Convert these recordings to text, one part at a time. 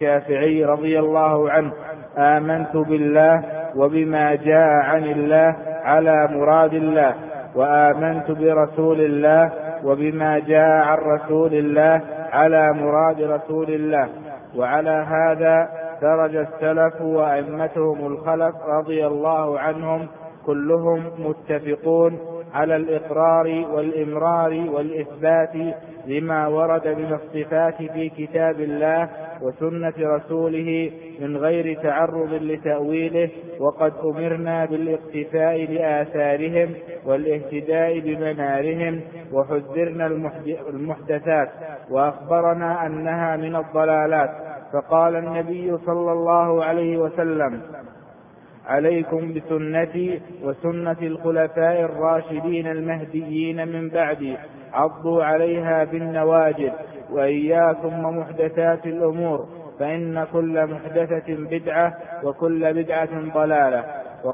الشافعي رضي الله عنه: آمنت بالله وبما جاء عن الله على مراد الله، وآمنت برسول الله وبما جاء عن رسول الله على مراد رسول الله. وعلى هذا درج السلف وأئمتهم الخلف رضي الله عنهم كلهم متفقون على الإقرار والإمرار والإثبات لما ورد من الصفات في كتاب الله وسنة رسوله من غير تعرض لتأويله. وقد أمرنا بالاقتفاء بآثارهم والاهتداء بمنارهم، وحذرنا المحدثات وأخبرنا أنها من الضلالات. فقال النبي صلى الله عليه وسلم: عليكم بسنتي وسنة الخلفاء الراشدين المهديين من بعدي، عضوا عليها بالنواجذ، وإياكم ومحدثات الأمور، فإن كل محدثة بدعة وكل بدعة ضلالة.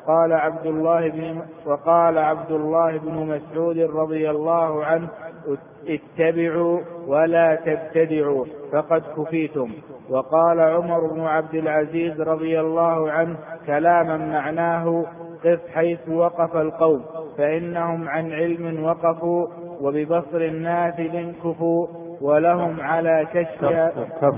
وقال عبد الله بن مسعود رضي الله عنه: اتبعوا ولا تبتدعوا فقد كفيتم. وقال عمر بن عبد العزيز رضي الله عنه كلاما معناه: قف حيث وقف القوم، فإنهم عن علم وقفوا، وببصر نافذ كفوا، ولهم على كشفها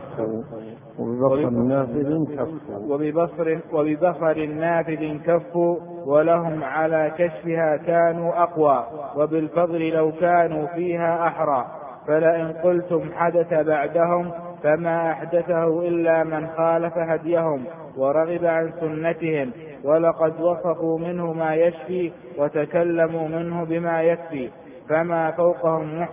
وببصر نافذ كفوا، ولهم على كشفها كانوا أقوى، وبالفضل لو كانوا فيها أحرى. فلئن قلتم حدث بعدهم فما أحدثه إلا من خالف هديهم ورغب عن سنتهم، ولقد وصفوا منه ما يشفي وتكلموا منه بما يكفي، فما فوقهم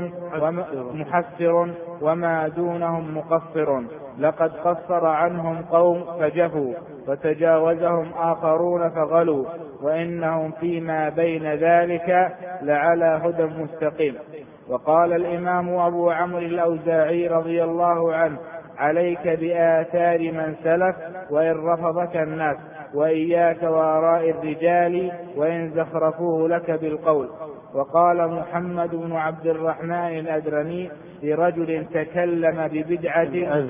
محسر وما دونهم مقصر. لقد قصر عنهم قوم فجفوا، وتجاوزهم آخرون فغلوا، وإنهم فيما بين ذلك لعلى هدى مستقيم. وقال الإمام أبو عمرو الأوزاعي رضي الله عنه: عليك بآثار من سلف وإن رفضك الناس، وإياك وآراء الرجال وإن زخرفوه لك بالقول. وقال محمد بن عبد الرحمن الأدرمي لرجل تكلم ببدعة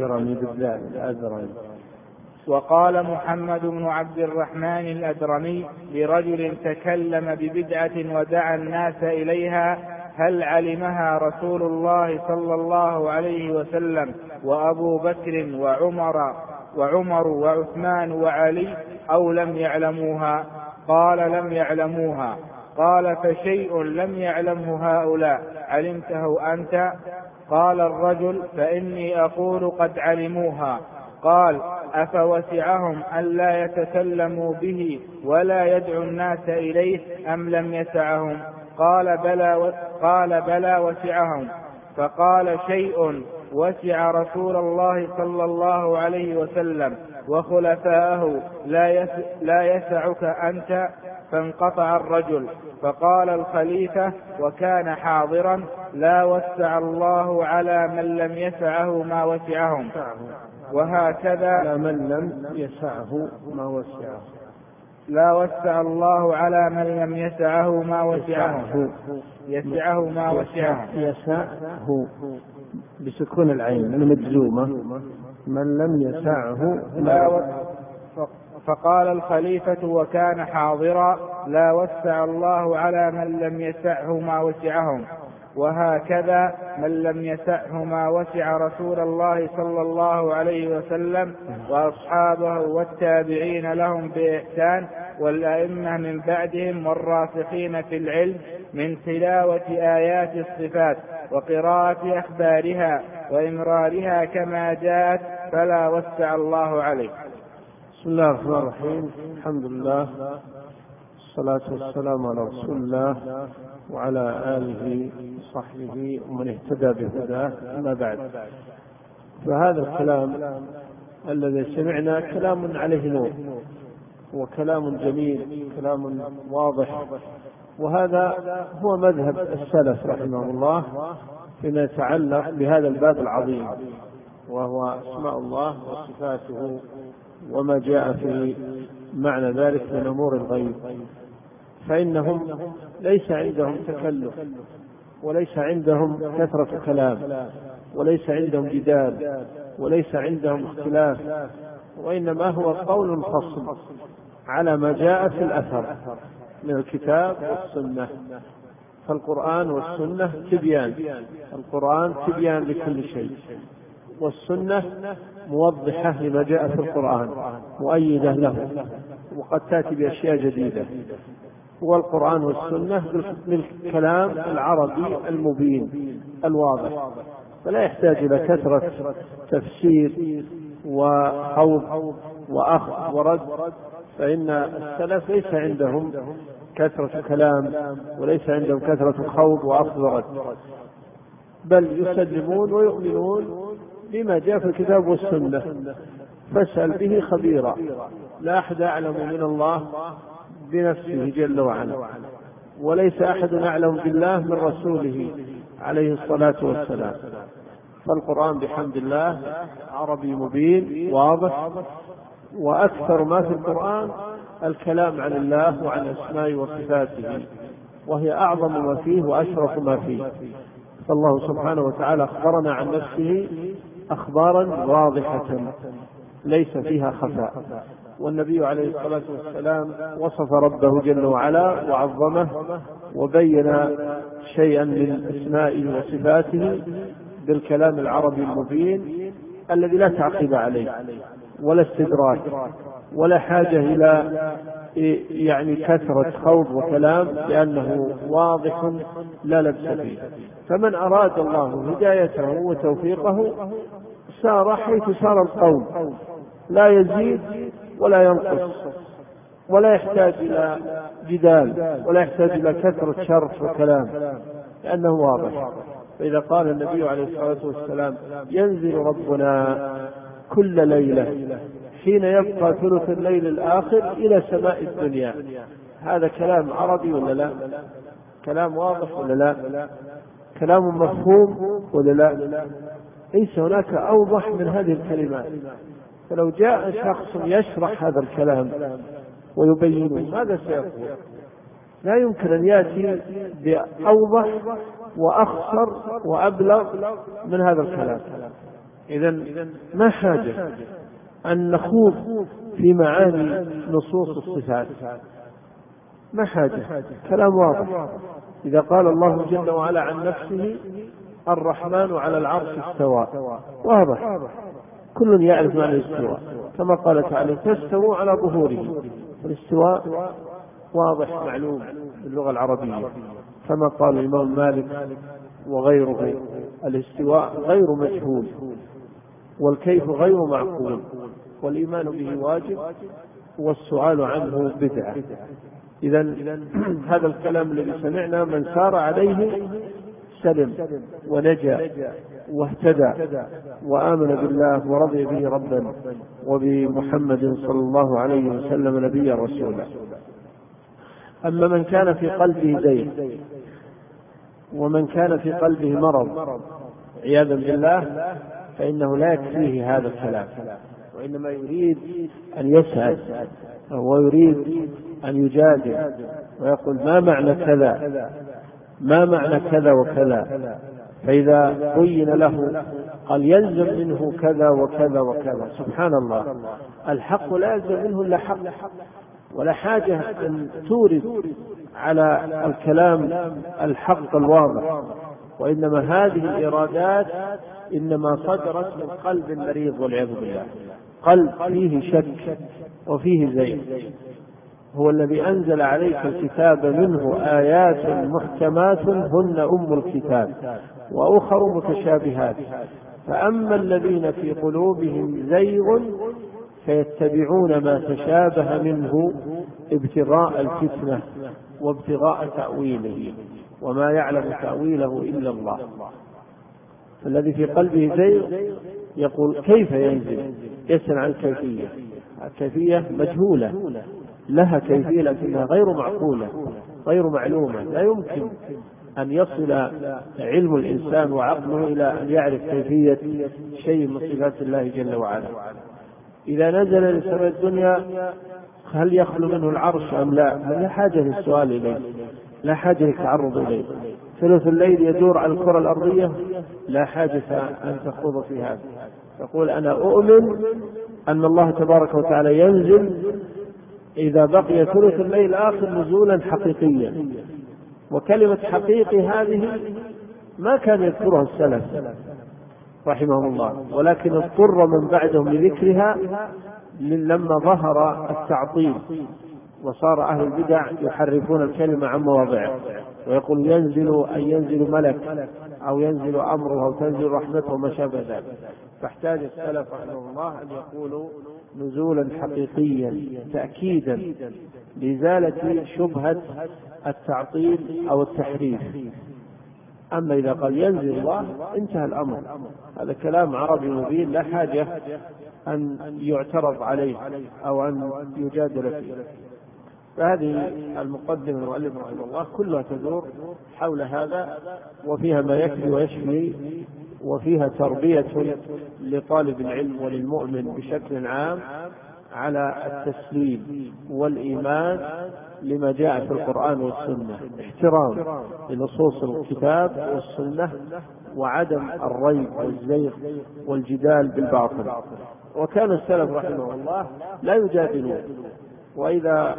وقال محمد بن عبد الرحمن الأدرمي لرجل تكلم ببدعة ودعا الناس إليها: هل علمها رسول الله صلى الله عليه وسلم وأبو بكر وعمر وعثمان وعلي، أو لم يعلموها؟ قال: لم يعلموها. قال: فشيء لم يعلمه هؤلاء علمته أنت؟ قال الرجل: فإني أقول قد علموها. قال: أفوسعهم أن لا يتكلموا به ولا يدعو الناس إليه أم لم يسعهم؟ قال: بلى وسعهم. فقال: شيء وسع رسول الله صلى الله عليه وسلم وخلفاءه لا يسعك أنت؟ فانقطع الرجل. فقال الخليفة وكان حاضرا: لا وسع الله على من لم يسعه ما وسعهم. وهكذا من لم يسعه ما وسعه، لا وسع الله على من لم يسعه ما وسعه، يسعه ما وسعه، يسعه بسكون العين المجزومة، من لم يسعه فقال الخليفة وكان حاضرا: لا وسع الله على من لم يسعه ما وسعهم. وهكذا من لم يسعه ما وسع رسول الله صلى الله عليه وسلم وأصحابه والتابعين لهم بإحسان والأئمة من بعدهم والراسخين في العلم من تلاوة آيات الصفات وقراءة أخبارها وإمرارها كما جاءت، فلا وسع الله عليه. بسم الله الرحمن الرحيم. الحمد لله، الصلاة والسلام على رسول الله وعلى آله وصحبه ومن اهتدى بهداه. أما بعد، فهذا الكلام الذي سمعنا كلام عليه نور، وكلام جميل، كلام واضح، وهذا هو مذهب السلف رحمه الله فيما يتعلق بهذا الباب العظيم، وهو أسماء الله وصفاته وما جاء في معنى ذلك من أمور الغيب. فإنهم ليس عندهم تكلف وليس عندهم كثرة كلام، وليس عندهم جدال وليس عندهم اختلاف، وإنما هو قول فصل على ما جاء في الأثر من الكتاب والسنة. فالقرآن والسنة تبيان، القرآن تبيان لكل شيء، والسنة موضحة لما جاء في القرآن مؤيدة له، وقد تأتي بأشياء جديدة. والقرآن والسنة بالكلام العربي المبين الواضح، فلا يحتاج إلى كثرة تفسير وخوض وأخذ ورد، فإن السلف ليس عندهم كثرة كلام وليس عندهم كثرة خوض وأخذ ورد، بل يسلمون ويؤمنون بما جاء في الكتاب والسنة. فاسأل به خبيرا، لا أحد أعلم من الله بنفسه جل وعلا، وليس أحد أعلم بالله من رسوله عليه الصلاة والسلام. فالقرآن بحمد الله عربي مبين واضح، وأكثر ما في القرآن الكلام عن الله وعن أسماء وصفاته، وهي أعظم ما فيه وأشرف ما فيه. فالله سبحانه وتعالى أخبرنا عن نفسه أخبارا واضحة ليس فيها خفاء، والنبي عليه الصلاة والسلام وصف ربه جل وعلا وعظمه وبين شيئا من أسمائه وصفاته بالكلام العربي المبين الذي لا تعقيب عليه ولا استدراك ولا حاجة إلى كثرة خوض وكلام، لأنه واضح لا لبس فيه. فمن أراد الله هدايته وتوفيقه سار حيث سار القوم، لا يزيد ولا ينقص، ولا يحتاج إلى جدال ولا يحتاج إلى كثرة شرح وكلام، لأنه واضح. فإذا قال النبي عليه الصلاة والسلام ينزل ربنا كل ليلة حين يبقى ثلث الليل الآخر إلى سماء الدنيا، هذا كلام عربي ولا لا؟ كلام واضح ولا لا؟ كلام مفهوم ولا لا؟ ليس هناك أوضح من هذه الكلمات. فلو جاء شخص يشرح هذا الكلام ويبينه ماذا سيقول؟ لا يمكن أن يأتي بأوضح وأخصر وأبلغ من هذا الكلام. إذن ما حاجة أن نخوض في معاني نصوص الصفات، ما حاجة، كلام واضح. إذا قال الله جل وعلا عن نفسه الرحمن على العرش استوى، واضح، كل يعرف معنى الاستواء، كما قال تعالى تستووا على ظهوره. الاستواء واضح معلوم باللغة العربية، كما قال الإمام مالك وغيره الاستواء غير مجهول والكيف غير معقول، والإيمان به واجب والسؤال عنه بدعة. إذن هذا الكلام الذي سمعنا من سار عليه سلم ونجا واهتدى وآمن بالله ورضي به ربا وبمحمد صلى الله عليه وسلم نبيا رسولا. أما من كان في قلبه زيغ ومن كان في قلبه مرض عياذا بالله فإنه لا يكفيه هذا الكلام، وإنما يريد أن يسأل ويريد أن يجادل ويقول ما معنى كذا، ما معنى كذا وكذا. فإذا بين له قال يلزم منه كذا وكذا وكذا، سبحان الله، الحق لا يلزم منه إلا حق، ولا حاجة أن تورد على الكلام الحق الواضح، وإنما هذه الإرادات إنما صدرت من قلب مريض والعياذ بالله، قلب فيه شك وفيه زيغ. هو الذي أنزل عليك الكتاب منه آيات محكمات هن أم الكتاب وأخر متشابهات، فأما الذين في قلوبهم زيغ فيتبعون ما تشابه منه ابتغاء الفتنة وابتغاء تأويله وما يعلم تأويله إلا الله. الذي في قلبه زيغ يقول كيف ينزل، يسأل عن الكيفية، الكيفية مجهولة، لها كيفية لكنها غير معقولة غير معلومة، لا يمكن أن يصل علم الإنسان وعقله إلى أن يعرف كيفية شيء من صفات الله جل وعلا. إذا نزل لسماء الدنيا هل يخلو منه العرش أم لا؟ لا حاجة للسؤال إليه، لا حاجة للتعرض إليه، ثلث الليل يدور على الكرة الأرضية لا حاجة أن تخوض في هذا. تقول أنا أؤمن أن الله تبارك وتعالى ينزل إذا بقي ثلث الليل الآخر نزولا حقيقيا. وكلمة حقيقي هذه ما كان يذكرها السلف رحمهم الله، ولكن اضطر من بعدهم لذكرها لما ظهر التعطيل وصار أهل البدع يحرفون الكلمة عن مواضعه، ويقول ينزل أي ينزل ملك أو ينزل أمره أو تنزل رحمته وما شابه ذلك. فاحتاج السلف رحمه الله أن يقولوا نزولا حقيقيا تأكيدا لإزالة شبهة التعطيل أو التحريف. أما إذا قال ينزل الله انتهى الأمر، هذا كلام عربي مبين لا حاجة أن يعترض عليه أو أن يجادل فيه. فهذه المقدمة المؤلف رحمه الله كلها تدور حول هذا، وفيها ما يكفي ويشفي، وفيها تربية لطالب العلم وللمؤمن بشكل عام على التسليم والإيمان لما جاء في القرآن والسنة، احترام لنصوص الكتاب والسنة، وعدم الريب والزيغ والجدال بالباطل. وكان السلف رحمه الله لا يجادلون، وإذا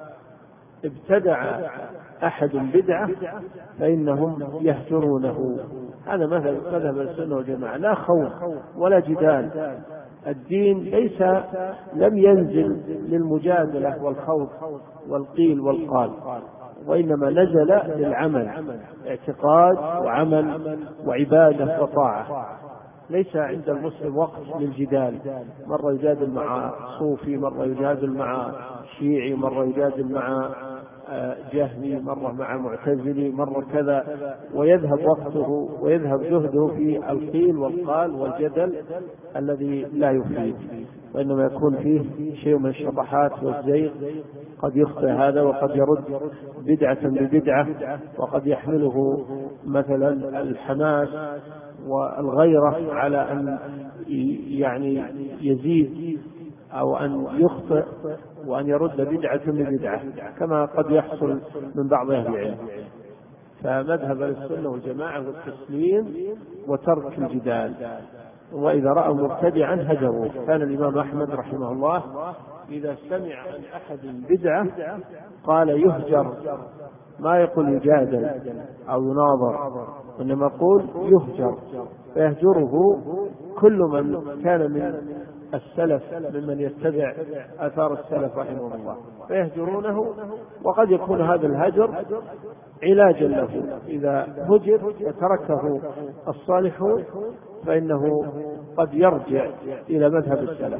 ابتدع أحد بدعة فإنهم يهجرونه. هذا مذهب السنة والجماعة، لا خوف ولا جدال. الدين لم ينزل للمجادلة والخوف والقيل والقال، وإنما نزل للعمل، اعتقاد وعمل وعبادة وطاعة. ليس عند المسلم وقت للجدال، مرة يجادل مع صوفي، مرة يجادل مع شيعي، مرة يجادل مع جهمي، مرة مع معتزلي، مرة كذا، ويذهب وقته ويذهب جهده في القيل والقال والجدل الذي لا يفيد، وإنما يكون فيه شيء من الشطحات والزيغ. قد يخطئ هذا وقد يرد بدعة ببدعة، وقد يحمله مثلا الحماس والغيرة على أن يعني يزيد أو أن يخطئ وأن يرد بدعة ببدعة، كما قد يحصل من بعض أهل العلم. فمذهب السنة والجماعة والتسليم وترك الجدال، وإذا رأوا مبتدعا هجروه. كان الإمام أحمد رحمه الله إذا سمع عن أحد بدعة قال يهجر، ما يقول يجادل أو يناظر، إنما يقول يهجر، فيهجره كل من كان من السلف ممن يتبع آثار السلف رحمه الله، فيهجرونه. وقد يكون هذا الهجر علاجا له، إذا هجر وتركه الصالحون فإنه قد يرجع إلى مذهب السلف.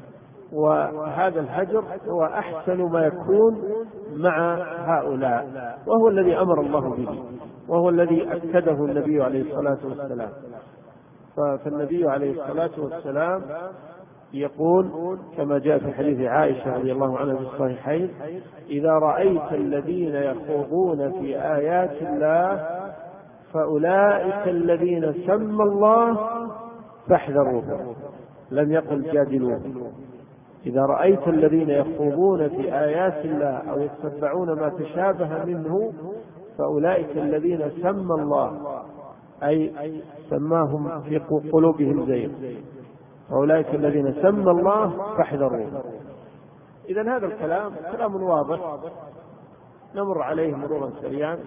وهذا الهجر هو أحسن ما يكون مع هؤلاء، وهو الذي أمر الله به، وهو الذي أكده النبي عليه الصلاة والسلام. فالنبي عليه الصلاة والسلام يقول كما جاء في حديث عائشة رضي الله عنها في الصحيحين: إذا رأيت الذين يخوضون في آيات الله فأولئك الذين سمى الله فاحذروهم. لم يقل جادلوهم. إذا رأيت الذين يخوضون في آيات الله أو يتبعون ما تشابه منه فأولئك الذين سمى الله، أي سماهم في قلوبهم زيغ، فأولئك الذين سمى الله فاحذروهم. إذن هذا الكلام كلام واضح نمر عليه مرورا سريعا.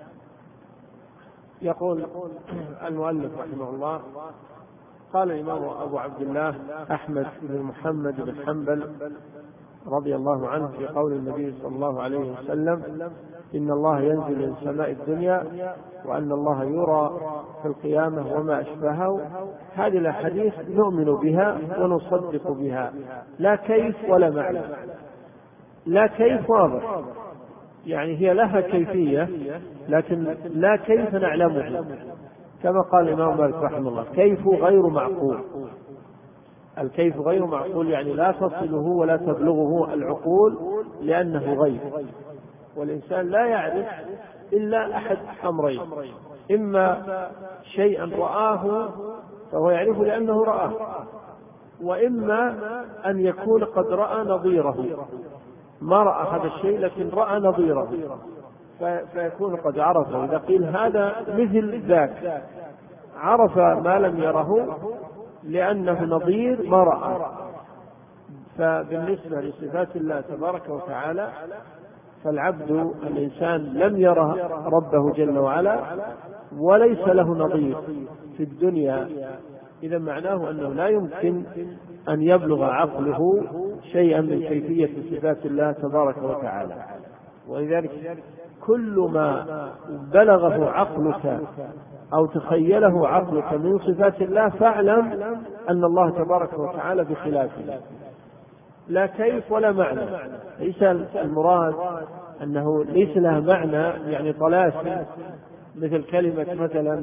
يقول المؤلف رحمه الله: قال الإمام أبو عبد الله أحمد بن محمد بن حنبل رضي الله عنه في قول النبي صلى الله عليه وسلم: إن الله ينزل إلى السماء الدنيا وأن الله يرى في القيامة وما أشبهه. هذه الأحاديث نؤمن بها ونصدق بها، لا كيف ولا معنى. لا كيف واضح، يعني هي لها كيفية لكن لا كيف نعلمه، كما قال الإمام مالك رحمه الله: كيف غير معقول. الكيف غير معقول يعني لا تصله ولا تبلغه العقول لأنه غيب، والإنسان لا يعرف إلا أحد أمرين: إما شيئا رآه فهو يعرفه لأنه رآه، وإما أن يكون قد رأى نظيره، ما رأى هذا الشيء لكن رأى نظيره فيكون قد عرفه. إذا قيل هذا مثل ذاك عرف ما لم يره لأنه نظير ما رأى. فبالنسبة لصفات الله تبارك وتعالى فالعبد الإنسان لم يره ربه جل وعلا وليس له نظير في الدنيا، إذا معناه أنه لا يمكن أن يبلغ عقله شيئا من كيفية صفات الله تبارك وتعالى. ولذلك كل ما بلغه عقلك أو تخيله عقلك من صفات الله فاعلم أن الله تبارك وتعالى بخلافه، لا كيف ولا معنى. ليس المراد أنه ليس لها معنى يعني طلاسم، مثل كلمة مثلا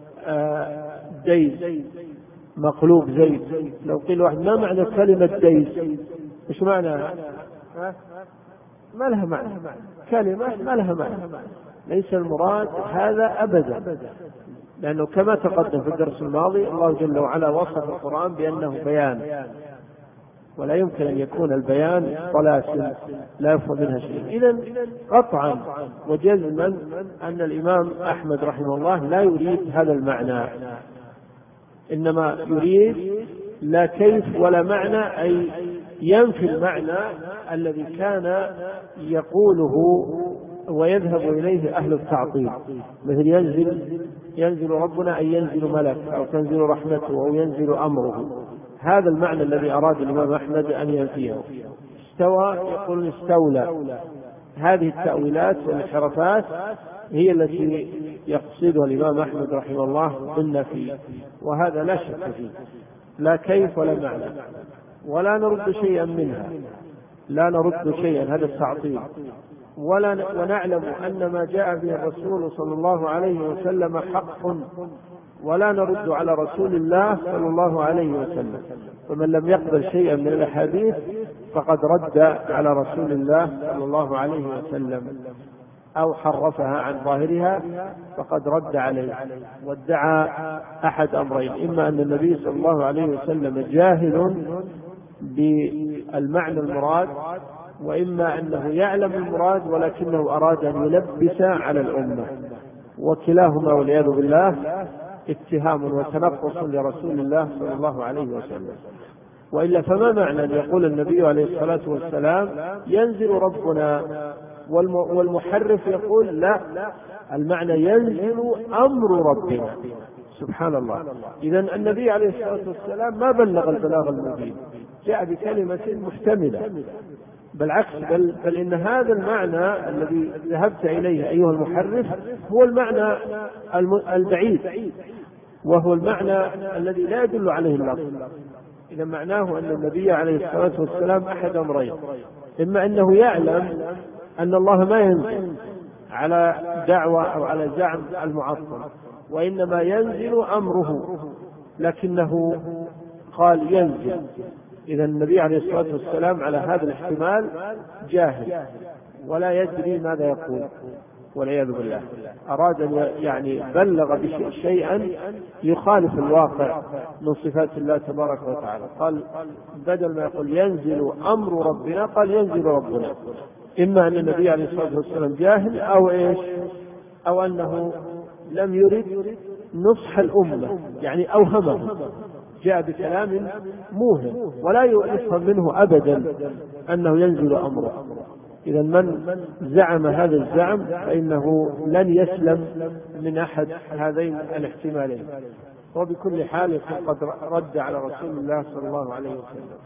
ديز مقلوب زيد. لو قيل واحد ما معنى كلمة ديز، إيش معناها؟ ما لها معنى، كلمة ما لها معنى. ليس المراد هذا أبدا، لأنه كما تقدم في الدرس الماضي الله جل وعلا وصف القرآن بأنه بيان، ولا يمكن أن يكون البيان طلاسم لا يفهم منها شيء. إذن قطعا وجزما أن الإمام أحمد رحمه الله لا يريد هذا المعنى، إنما يريد لا كيف ولا معنى، أي ينفي المعنى الذي كان يقوله ويذهب إليه أهل التعطيل، مثل ينزل ربنا أي ينزل ملك أو تنزل رحمته أو ينزل أمره. هذا المعنى الذي أراد الإمام أحمد أن ينفيه. استوى يقول استولى. هذه التأويلات والانحرافات هي التي يقصدها الإمام أحمد رحمه الله بالنفي، وهذا لا شك فيه، لا كيف ولا معنى، ولا نرد شيئا منها، لا نرد شيئا، هذا التعطيل. ونعلم أن ما جاء به الرسول صلى الله عليه وسلم حق، ولا نرد على رسول الله صلى الله عليه وسلم. فمن لم يقبل شيئا من الأحاديث فقد رد على رسول الله صلى الله عليه وسلم أو حرفها عن ظاهرها فقد رد عليه، وادعى أحد أمرين: إما أن النبي صلى الله عليه وسلم جاهل بالمعنى المراد، وإما أنه يعلم المراد ولكنه أراد أن يلبس على الأمة. وكلاهما والعياذ بالله اتهام وتنقص لرسول الله صلى الله عليه وسلم. وإلا فما معنى أن يقول النبي عليه الصلاة والسلام ينزل ربنا والمحرف يقول لا، المعنى ينزل أمر ربنا. سبحان الله. إذن النبي عليه الصلاة والسلام ما بلغ البلاغ المبين، جاء بكلمة محتملة، بالعكس، بل إن هذا المعنى الذي ذهبت إليه أيها المحرف هو المعنى البعيد، وهو المعنى الذي لا يدل عليه اللفظ. إذا معناه أن النبي عليه الصلاة والسلام أحد أمرين: إما أنه يعلم أن الله ما ينزل على دعوة أو على زعم المعطل، وإنما ينزل أمره، لكنه قال ينزل. إذا النبي عليه الصلاة والسلام على هذا الاحتمال جاهل ولا يدري ماذا يقول والعياذ بالله. أراد أن يعني بلغ شيئا يخالف الواقع من صفات الله تبارك وتعالى. قال بدل ما يقول ينزل أمر ربنا قال ينزل ربنا. إما أن النبي عليه الصلاة والسلام جاهل أو إيش، أو أنه لم يرد نصح الأمة، يعني أوهمه، جاء بكلام موهم ولا يفهم منه أبدا أنه ينزل أمره. إذا من زعم هذا الزعم فإنه لن يسلم من أحد هذين الاحتمالين. وبكل حال قد رد على رسول الله صلى الله عليه وسلم.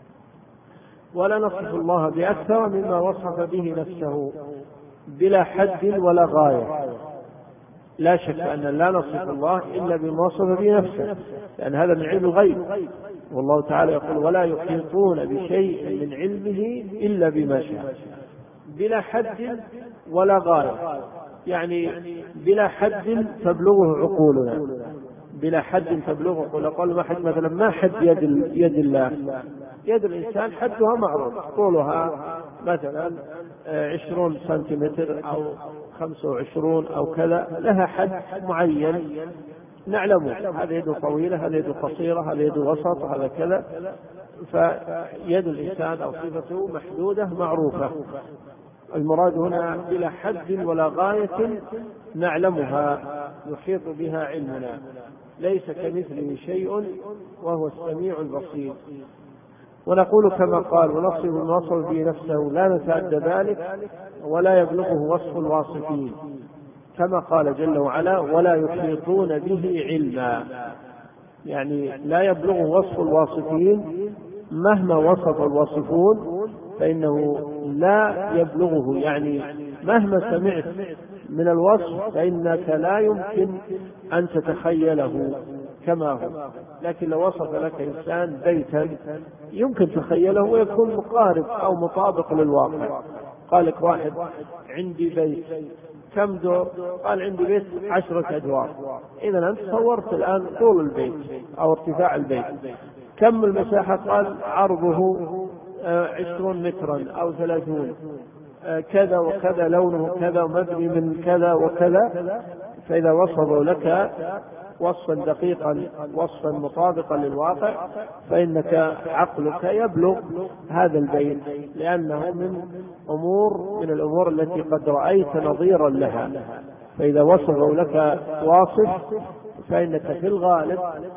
ولا نصف الله بأكثر مما وصف به نفسه بلا حد ولا غاية. لا شك أن لا نصف الله إلا بما وصف به نفسه، لأن هذا من علم الغيب، والله تعالى يقول ولا يحيطون بشيء من علمه إلا بما شاء. بلا حد ولا غاية، يعني بلا حد تبلغه عقولنا، بلا حد تبلغه عقولنا. قال ما حد مثلا، ما حد يد الله؟ يد الإنسان حدها معروف، طولها مثلا 20 سنتيمتر أو 25 أو كذا، لها حد معين نعلمه، هذا يد طويلة، هذا يد قصيرة، هذا يد وسط، هذا كذا. فيد الإنسان أو صفته محدودة معروفة. المراد هنا بلا حد ولا غاية نعلمها يحيط بها علمنا، ليس كمثله شيء وهو السميع البصير. ونقول كما قال: ونصف ما وصف به نفسه لا نتعدى ذلك ولا يبلغه وصف الواصفين، كما قال جل وعلا: ولا يحيطون به علما، يعني لا يبلغه وصف الواصفين مهما وصف الواصفون فإنه لا يبلغه، يعني مهما سمعت من الوصف فإنك لا يمكن أن تتخيله كما هو. لكن لو وصف لك إنسان بيتا يمكن تخيله ويكون مقارب أو مطابق للواقع. قال لك واحد: عندي بيت، كم دور؟ قال: عندي بيت 10 أدوار. إذا أنت صورت الآن طول البيت أو ارتفاع البيت. كم المساحة؟ قال: عرضه 20 مترا أو 30، كذا وكذا، لونه كذا، ومبني من كذا وكذا. فإذا وصفوا لك وصفا دقيقا، وصفا مطابقا للواقع، فإنك عقلك يبلغ هذا البيت، لأنه من الأمور التي قد رأيت نظيرا لها. فإذا وصفوا لك واصف فإنك في الغالب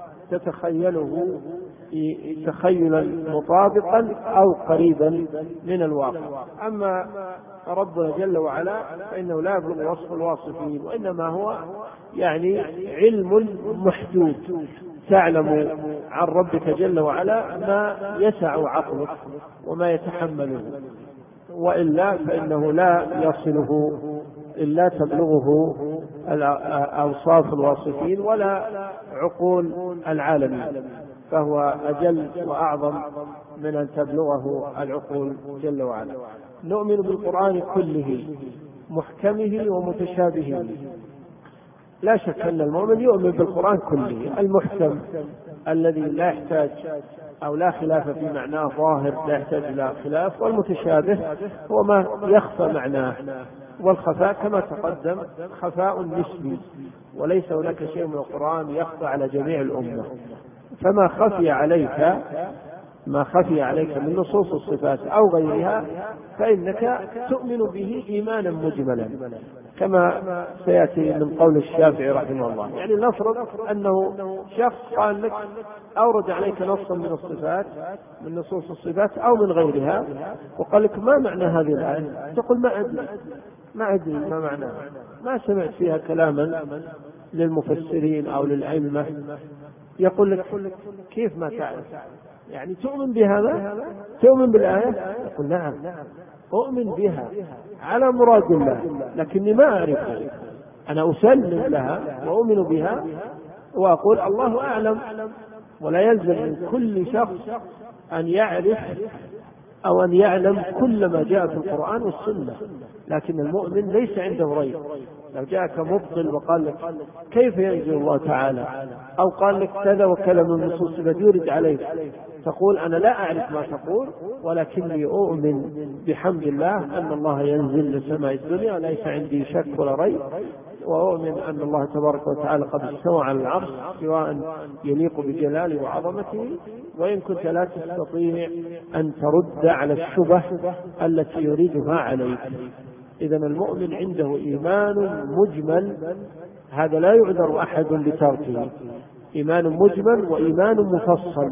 تتخيله تخيلا مطابقا أو قريبا من الواقع. أما ربنا جل وعلا فإنه لا يبلغ وصف الواصفين، وإنما هو يعني علم محدود، تعلم عن ربك جل وعلا ما يسع عقلك وما يتحمله، وإلا فإنه لا يصله إلا تبلغه أوصاف الواصفين ولا عقول العالمين، فهو أجل وأعظم من أن تبلغه العقول جل وعلا. نؤمن بالقرآن كله، محكمه ومتشابهه. لا شك أن المؤمن يؤمن بالقرآن كله، المحكم الذي لا يحتاج أو لا خلاف في معناه ظاهر، لا يحتاج إلى خلاف، والمتشابه هو ما يخفى معناه، والخفاء كما تقدم خفاء نسبي، وليس هناك شيء من القرآن يخفى على جميع الأمة. فما خفي عليك من نصوص الصفات أو غيرها فإنك تؤمن به إيمانا مجملا، كما سيأتي من قول الشافعي رحمه الله. يعني نفرض أنه شخص قال لك أورد عليك نصا من الصفات، من نصوص الصفات أو من غيرها، وقال لك: ما معنى هذه الآية؟ تقول: ما أدري ما معناها، ما سمعت فيها كلاما للمفسرين أو للأئمة. يقول لك: كيف ما تعرف؟ يعني تؤمن بهذا؟ تؤمن بالآية؟ يقول: نعم أؤمن بها على مراد الله، لكني ما أعرفها. أنا أسلم لها وأؤمن بها وأقول الله أعلم. ولا يلزم من كل شخص أن يعرف أو أن يعلم كل ما جاء في القرآن والسنة، لكن المؤمن ليس عنده ريب. لو جاءك مبطل وقال لك: كيف ينزل الله تعالى؟ أو قال لك كذا وكذا من النصوص يرد عليك، تقول: أنا لا أعرف ما تقول، ولكني أؤمن بحمد الله أن الله ينزل لسماء الدنيا، ليس عندي شك ولا ريب، وأؤمن أن الله تبارك وتعالى قد استوى على العرش سواء يليق بجلاله وعظمته. وإن كنت لا تستطيع أن ترد على الشبه التي يريدها عليك. إذن المؤمن عنده إيمان مجمل، هذا لا يعذر أحد بتركه. إيمان مجمل وإيمان مفصل،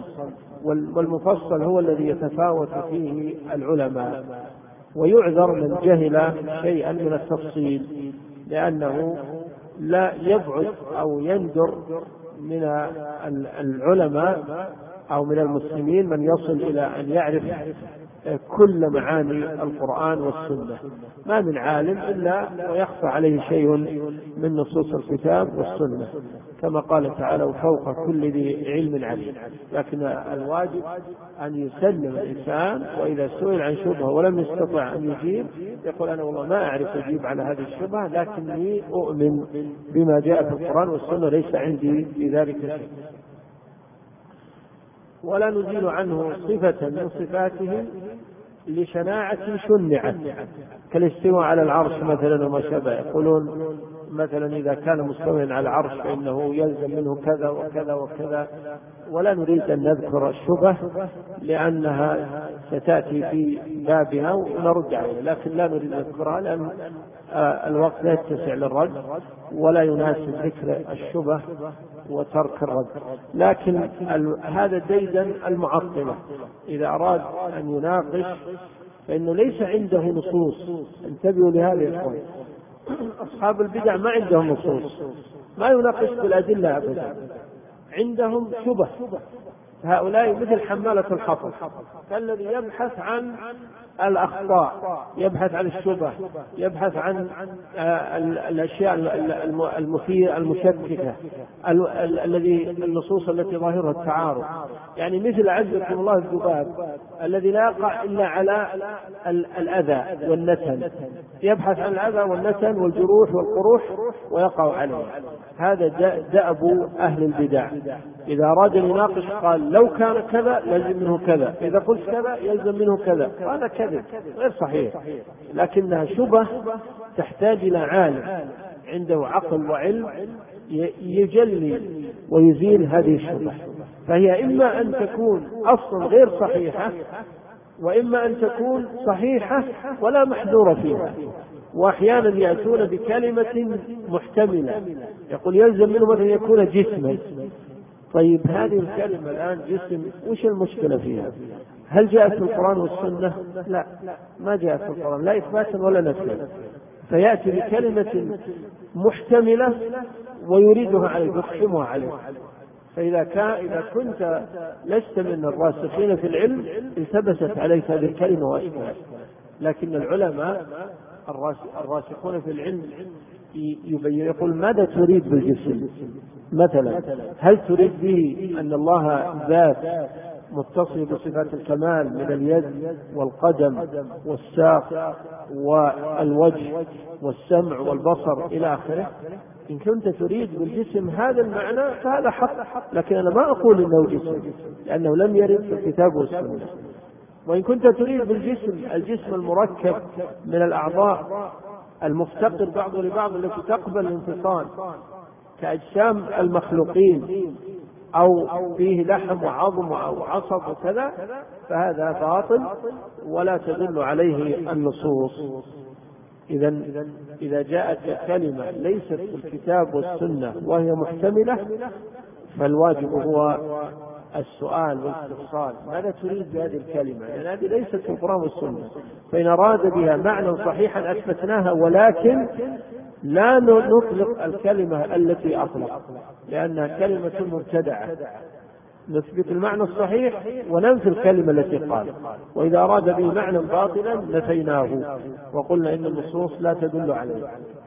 والمفصل هو الذي يتفاوت فيه العلماء، ويعذر من جهل شيئا من التفصيل، لأنه لا يبعد أو يندر من العلماء أو من المسلمين من يصل إلى أن يعرف كل معاني القرآن والسنة. ما من عالم إلا ويخفى عليه شيء من نصوص الكتاب والسنة، كما قال تعالى: وفوق كل ذي علم عليم. لكن الواجب أن يسلم الإنسان، وإذا سئل عن شبهة ولم يستطع أن يجيب يقول: أنا والله ما أعرف أجيب على هذه الشبهة، لكني أؤمن بما جاء في القرآن والسنة، ليس عندي في ذلك شيء. ولا نزيل عنه صفة من صفاته لشناعة شنعت، كالاستواء على العرش مثلا وما شابه. يقولون مثلا إذا كان مستويا على العرش فإنه يلزم منه كذا وكذا وكذا، ولا نريد أن نذكر الشبه لأنها ستأتي في بابها ونرد عليها، لكن لا نريد نذكرها لأن الوقت لا يتسع للرد ولا يناسب ذكر الشبه وترك الرد. لكن هذا ديدن المعطلة إذا أراد أن يناقش فإنه ليس عنده نصوص. انتبهوا لهذا يا إخوان، أصحاب البدع ما عندهم نصوص، ما يناقش بالأدلة أبدا، عندهم شبه. هؤلاء مثل حمالة الحطب، الذي يبحث عن الأخطاء، يبحث عن الشبه، يبحث عن الأشياء المثيرة المشككة، النصوص التي ظاهرها التعارض. يعني مثل عزكم الله الذباب الذي لا يقع إلا على الأذى والنتن، يبحث عن الأذى والنتن والجروح والقروح ويقع عليه. هذا دأب أهل البدع، إذا أراد أن يناقش قال لو كان كذا يلزم منه كذا، إذا قلت كذا يلزم منه كذا. هذا كذب غير صحيح، لكنها شبه تحتاج إلى عالم عنده عقل وعلم يجلي ويزيل هذه الشبه. فهي إما أن تكون أصلا غير صحيحة، وإما أن تكون صحيحة ولا محذور فيها. وأحيانا يأتون بكلمة محتملة، يقول يلزم منه مثلا يكون جسما. طيب هذه الكلمة الآن جسم، وش المشكلة فيها؟ هل جاءت في القرآن والسنة؟ لا، ما جاءت في القرآن لا إثباتا ولا نفيا. فيأتي بكلمة محتملة ويريدها عليه، يقسمها عليه. إذا كنت لست من الراسخين في العلم التبست عليك هذه الكلمة وأشبهها. لكن العلماء الراسخون في العلم يقول ماذا تريد بالجسم؟ مثلا هل تريد به أن الله ذات متصل بصفات الكمال من اليد والقدم والساق والوجه والسمع والبصر إلى آخره؟ إن كنت تريد بالجسم هذا المعنى فهذا حق، لكن أنا ما أقول إنه جسم لأنه لم يرد في الكتاب والسنة. وإن كنت تريد بالجسم الجسم المركب من الأعضاء المفتقر بعض لبعض التي تقبل الانفصال كأجسام المخلوقين أو فيه لحم وعظم أو عصب وكذا، فهذا باطل ولا تدل عليه النصوص. إذا جاءت كلمة ليست في الكتاب والسنة وهي محتملة فالواجب هو السؤال والاستفصال، ماذا تريد بهذه الكلمة؟ لأن هذه ليست في القرآن والسنة. فإن أراد بها معنى صحيحا أثبتناها، ولكن لا نطلق الكلمة التي أطلق لأنها كلمة مبتدعة. نثبت المعنى الصحيح وننفي الكلمة التي قال. وإذا أراد به معنى باطلا نفيناه وقلنا إن النصوص لا تدل عليه.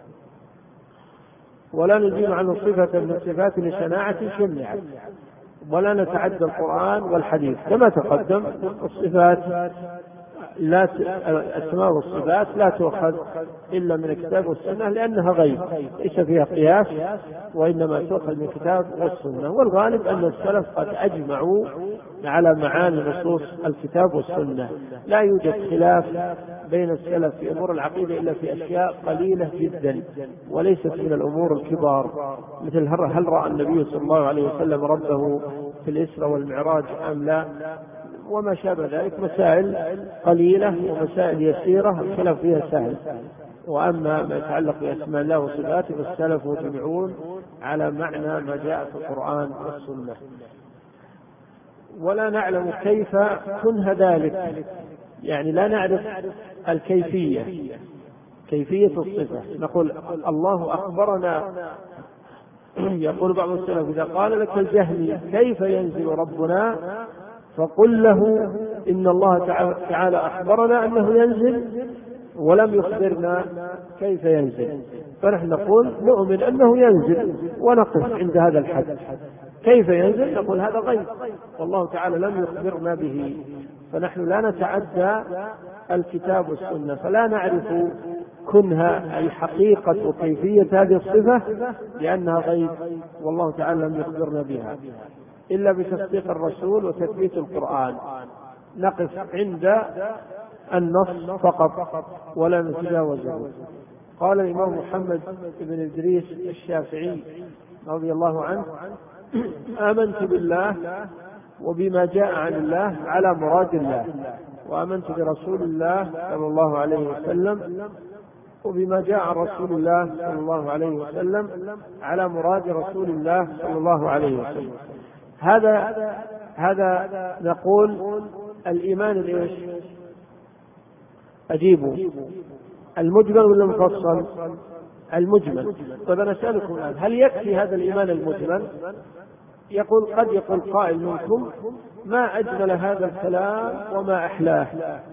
ولا نزيل عنه صفة من صفات لشناعة شنعت، ولا نتعدى القرآن والحديث. كما تقدم الصفات الأسماء والصفات لا تؤخذ إلا من الكتاب والسنة لأنها غيب ليس فيها قياس، وإنما تؤخذ من الكتاب والسنة. والغالب أن السلف قد أجمعوا على معاني نصوص الكتاب والسنة. لا يوجد خلاف بين السلف في أمور العقيدة إلا في أشياء قليلة جدا وليست من الأمور الكبار، مثل هل رأى النبي صلى الله عليه وسلم ربه في الإسراء والمعراج أم لا، وما شابه ذلك. مسائل قليلة ومسائل يسيرة الخلاف فيها سهل. وأما ما يتعلق بأسماء الله وصفاته فالسلف مجمعون على معنى ما جاء في القرآن والسنة. ولا نعلم كيف كنه ذلك، يعني لا نعرف الكيفية، كيفية الصفة. نقول الله أخبرنا. يقول بعض السلف إذا قال لك الجهمي كيف ينزل ربنا فقل له إن الله تعالى أخبرنا أنه ينزل ولم يخبرنا كيف ينزل. فنحن نقول نؤمن أنه ينزل ونقف عند هذا الحد. كيف ينزل نقول هذا غيب والله تعالى لم يخبرنا به، فنحن لا نتعدى الكتاب والسنة، فلا نعرف كنها أي حقيقة وكيفية هذه الصفة لأنها غيب والله تعالى لم يخبرنا بها إلا بتصديق الرسول وتثبيت القرآن. نقف عند النص فقط ولا نتجاوزه. قال الإمام محمد بن إدريس الشافعي رضي الله عنه: آمنت بالله وبما جاء عن الله على مراد الله، وآمنت برسول الله صلى الله عليه وسلم وبما جاء عن رسول الله صلى الله عليه وسلم على مراد رسول الله صلى الله عليه وسلم. هذا نقول الإيمان الإيش؟ أجيبوا، المجمل ولا المفصل؟ المجمل. طيب أنا أسألكم الآن، هل يكفي هذا الإيمان المجمل؟ قد يقول قائل منكم: ما أجمل هذا الكلام وما أحلاه،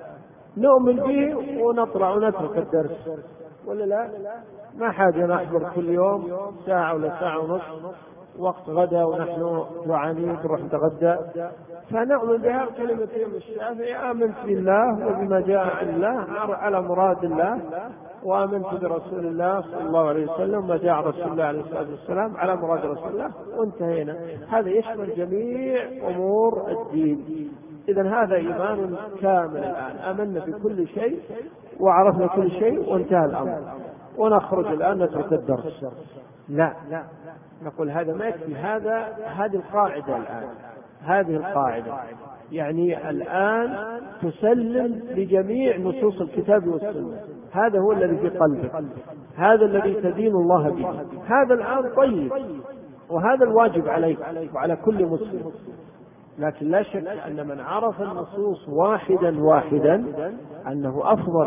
نؤمن به ونطلع ونترك الدرس، ولا لا؟ ما حاجة نحضر كل يوم ساعة ولا ساعة ونصف وقت غدا ونحن جوعانين نروح نتغدى، فنؤمن بها كلمة الإمام الشافعي: آمنت بالله وبما جاء عن الله على مراد الله، وآمنت برسول الله صلى الله عليه وسلم وما جاء عن رسول الله عليه الصلاة والسلام على مراد رسول الله، وانتهينا. هذا يشمل جميع أمور الدين. إذن هذا إيمان كامل. الآن آمنا بكل شيء وعرفنا كل شيء وانتهى الأمر، ونخرج الآن نترك الدرس. لا، نقول هذا ما يكفي. هذه القاعدة الآن، هذه القاعدة يعني الآن تسلم لجميع نصوص الكتاب والسنة. هذا هو الذي في قلبك، هذا الذي تدين الله به. هذا الآن طيب، وهذا الواجب عليك وعلى كل مسلم. لكن لا شك أن من عرف النصوص واحدا أنه أفضل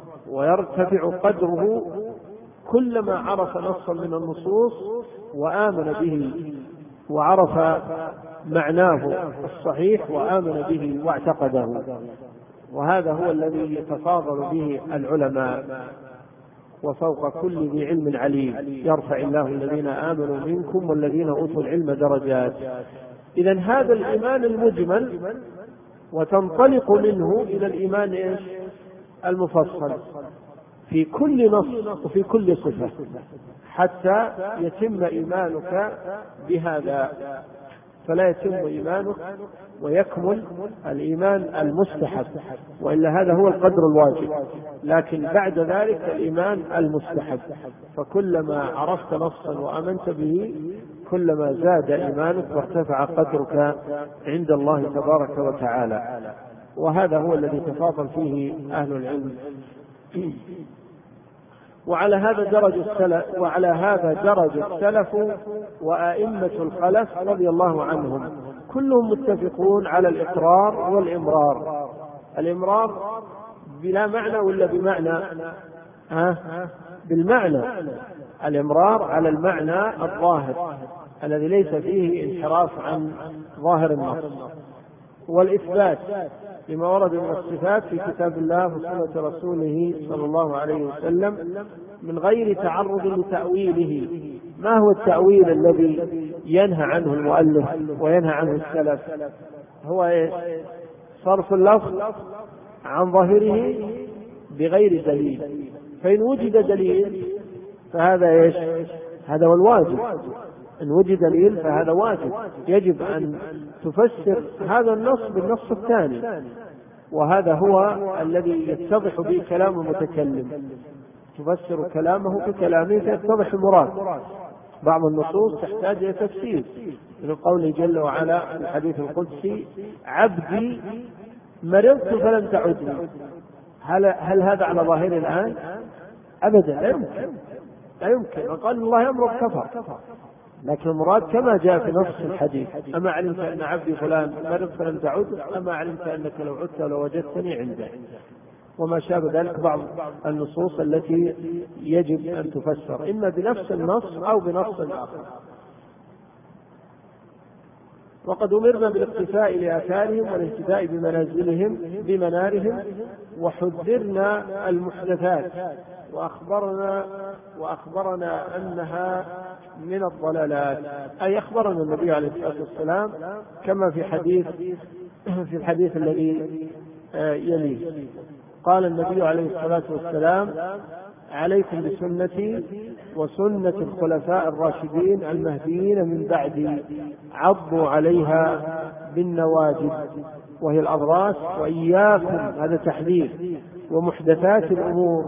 ويرتفع قدره كلما عرف نصا من النصوص وآمن به وعرف معناه الصحيح وآمن به واعتقده. وهذا هو الذي يتفاضل به العلماء: وفوق كل ذي علم عليم، يرفع الله الذين آمنوا منكم والذين أوتوا العلم درجات. إذن هذا الإيمان المجمل، وتنطلق منه إلى الإيمان المفصل في كل نص وفي كل صفة حتى يتم إيمانك بهذا. فلا يتم إيمانك ويكمل الإيمان المستحب، وإلا هذا هو القدر الواجب. لكن بعد ذلك الإيمان المستحب، فكلما عرفت نصا وآمنت به كلما زاد إيمانك وارتفع قدرك عند الله تبارك وتعالى. وهذا هو الذي تفاضل فيه أهل العلم. وعلى هذا درج السلف وأئمة الخلف رضي الله عنهم، كلهم متفقون على الإقرار والإمرار. الإمرار بلا معنى ولا بمعنى؟ بالمعنى. الإمرار على المعنى الظاهر الذي ليس فيه انحراف عن ظاهر النص، والإثبات لما ورد من الصفات في كتاب الله وسنة رسوله صلى الله عليه وسلم من غير تعرض لتأويله. ما هو التأويل الذي ينهى عنه المؤلف وينهى عنه السلف؟ هو صرف اللفظ عن ظاهره بغير دليل. فإن وجد دليل فهذا هذا هو الواجب. إن وجد دليل فهذا واجب، يجب أن تفسر هذا النص بالنص الثاني، وهذا هو الذي يتضح به كلام المتكلم. تفسر كلامه بكلامه فيتضح المراد. بعض النصوص تحتاج إلى تفسير، من قوله جل وعلا في الحديث القدسي: عبدي مرضت فلم تعدني. هل هذا على ظاهر الآن؟ أبدا، لا يمكن. قال الله يمرض كفر، لكن المراد كما جاء في نص الحديث: أما علمت أن عبدي فلان مرض فلم تعد، أما علمت أنك لو عدت لوجدتني عنده، وما شابه ذلك. بعض النصوص التي يجب أن تفسر إما بنفس النص أو بنص آخر. وقد أمرنا بالاقتفاء لآثارهم والاهتداء بمنارهم، وحذرنا المحدثات، وأخبرنا أنها من الضلالات. أي أخبرنا النبي عليه الصلاة والسلام كما في الحديث الذي يليه. قال النبي عليه الصلاة والسلام: عليكم بسنتي وسنة الخلفاء الراشدين المهديين من بعدي، عضوا عليها بالنواجذ، وهي الأضراس، وإياكم، هذا تحذير، ومحدثات الأمور،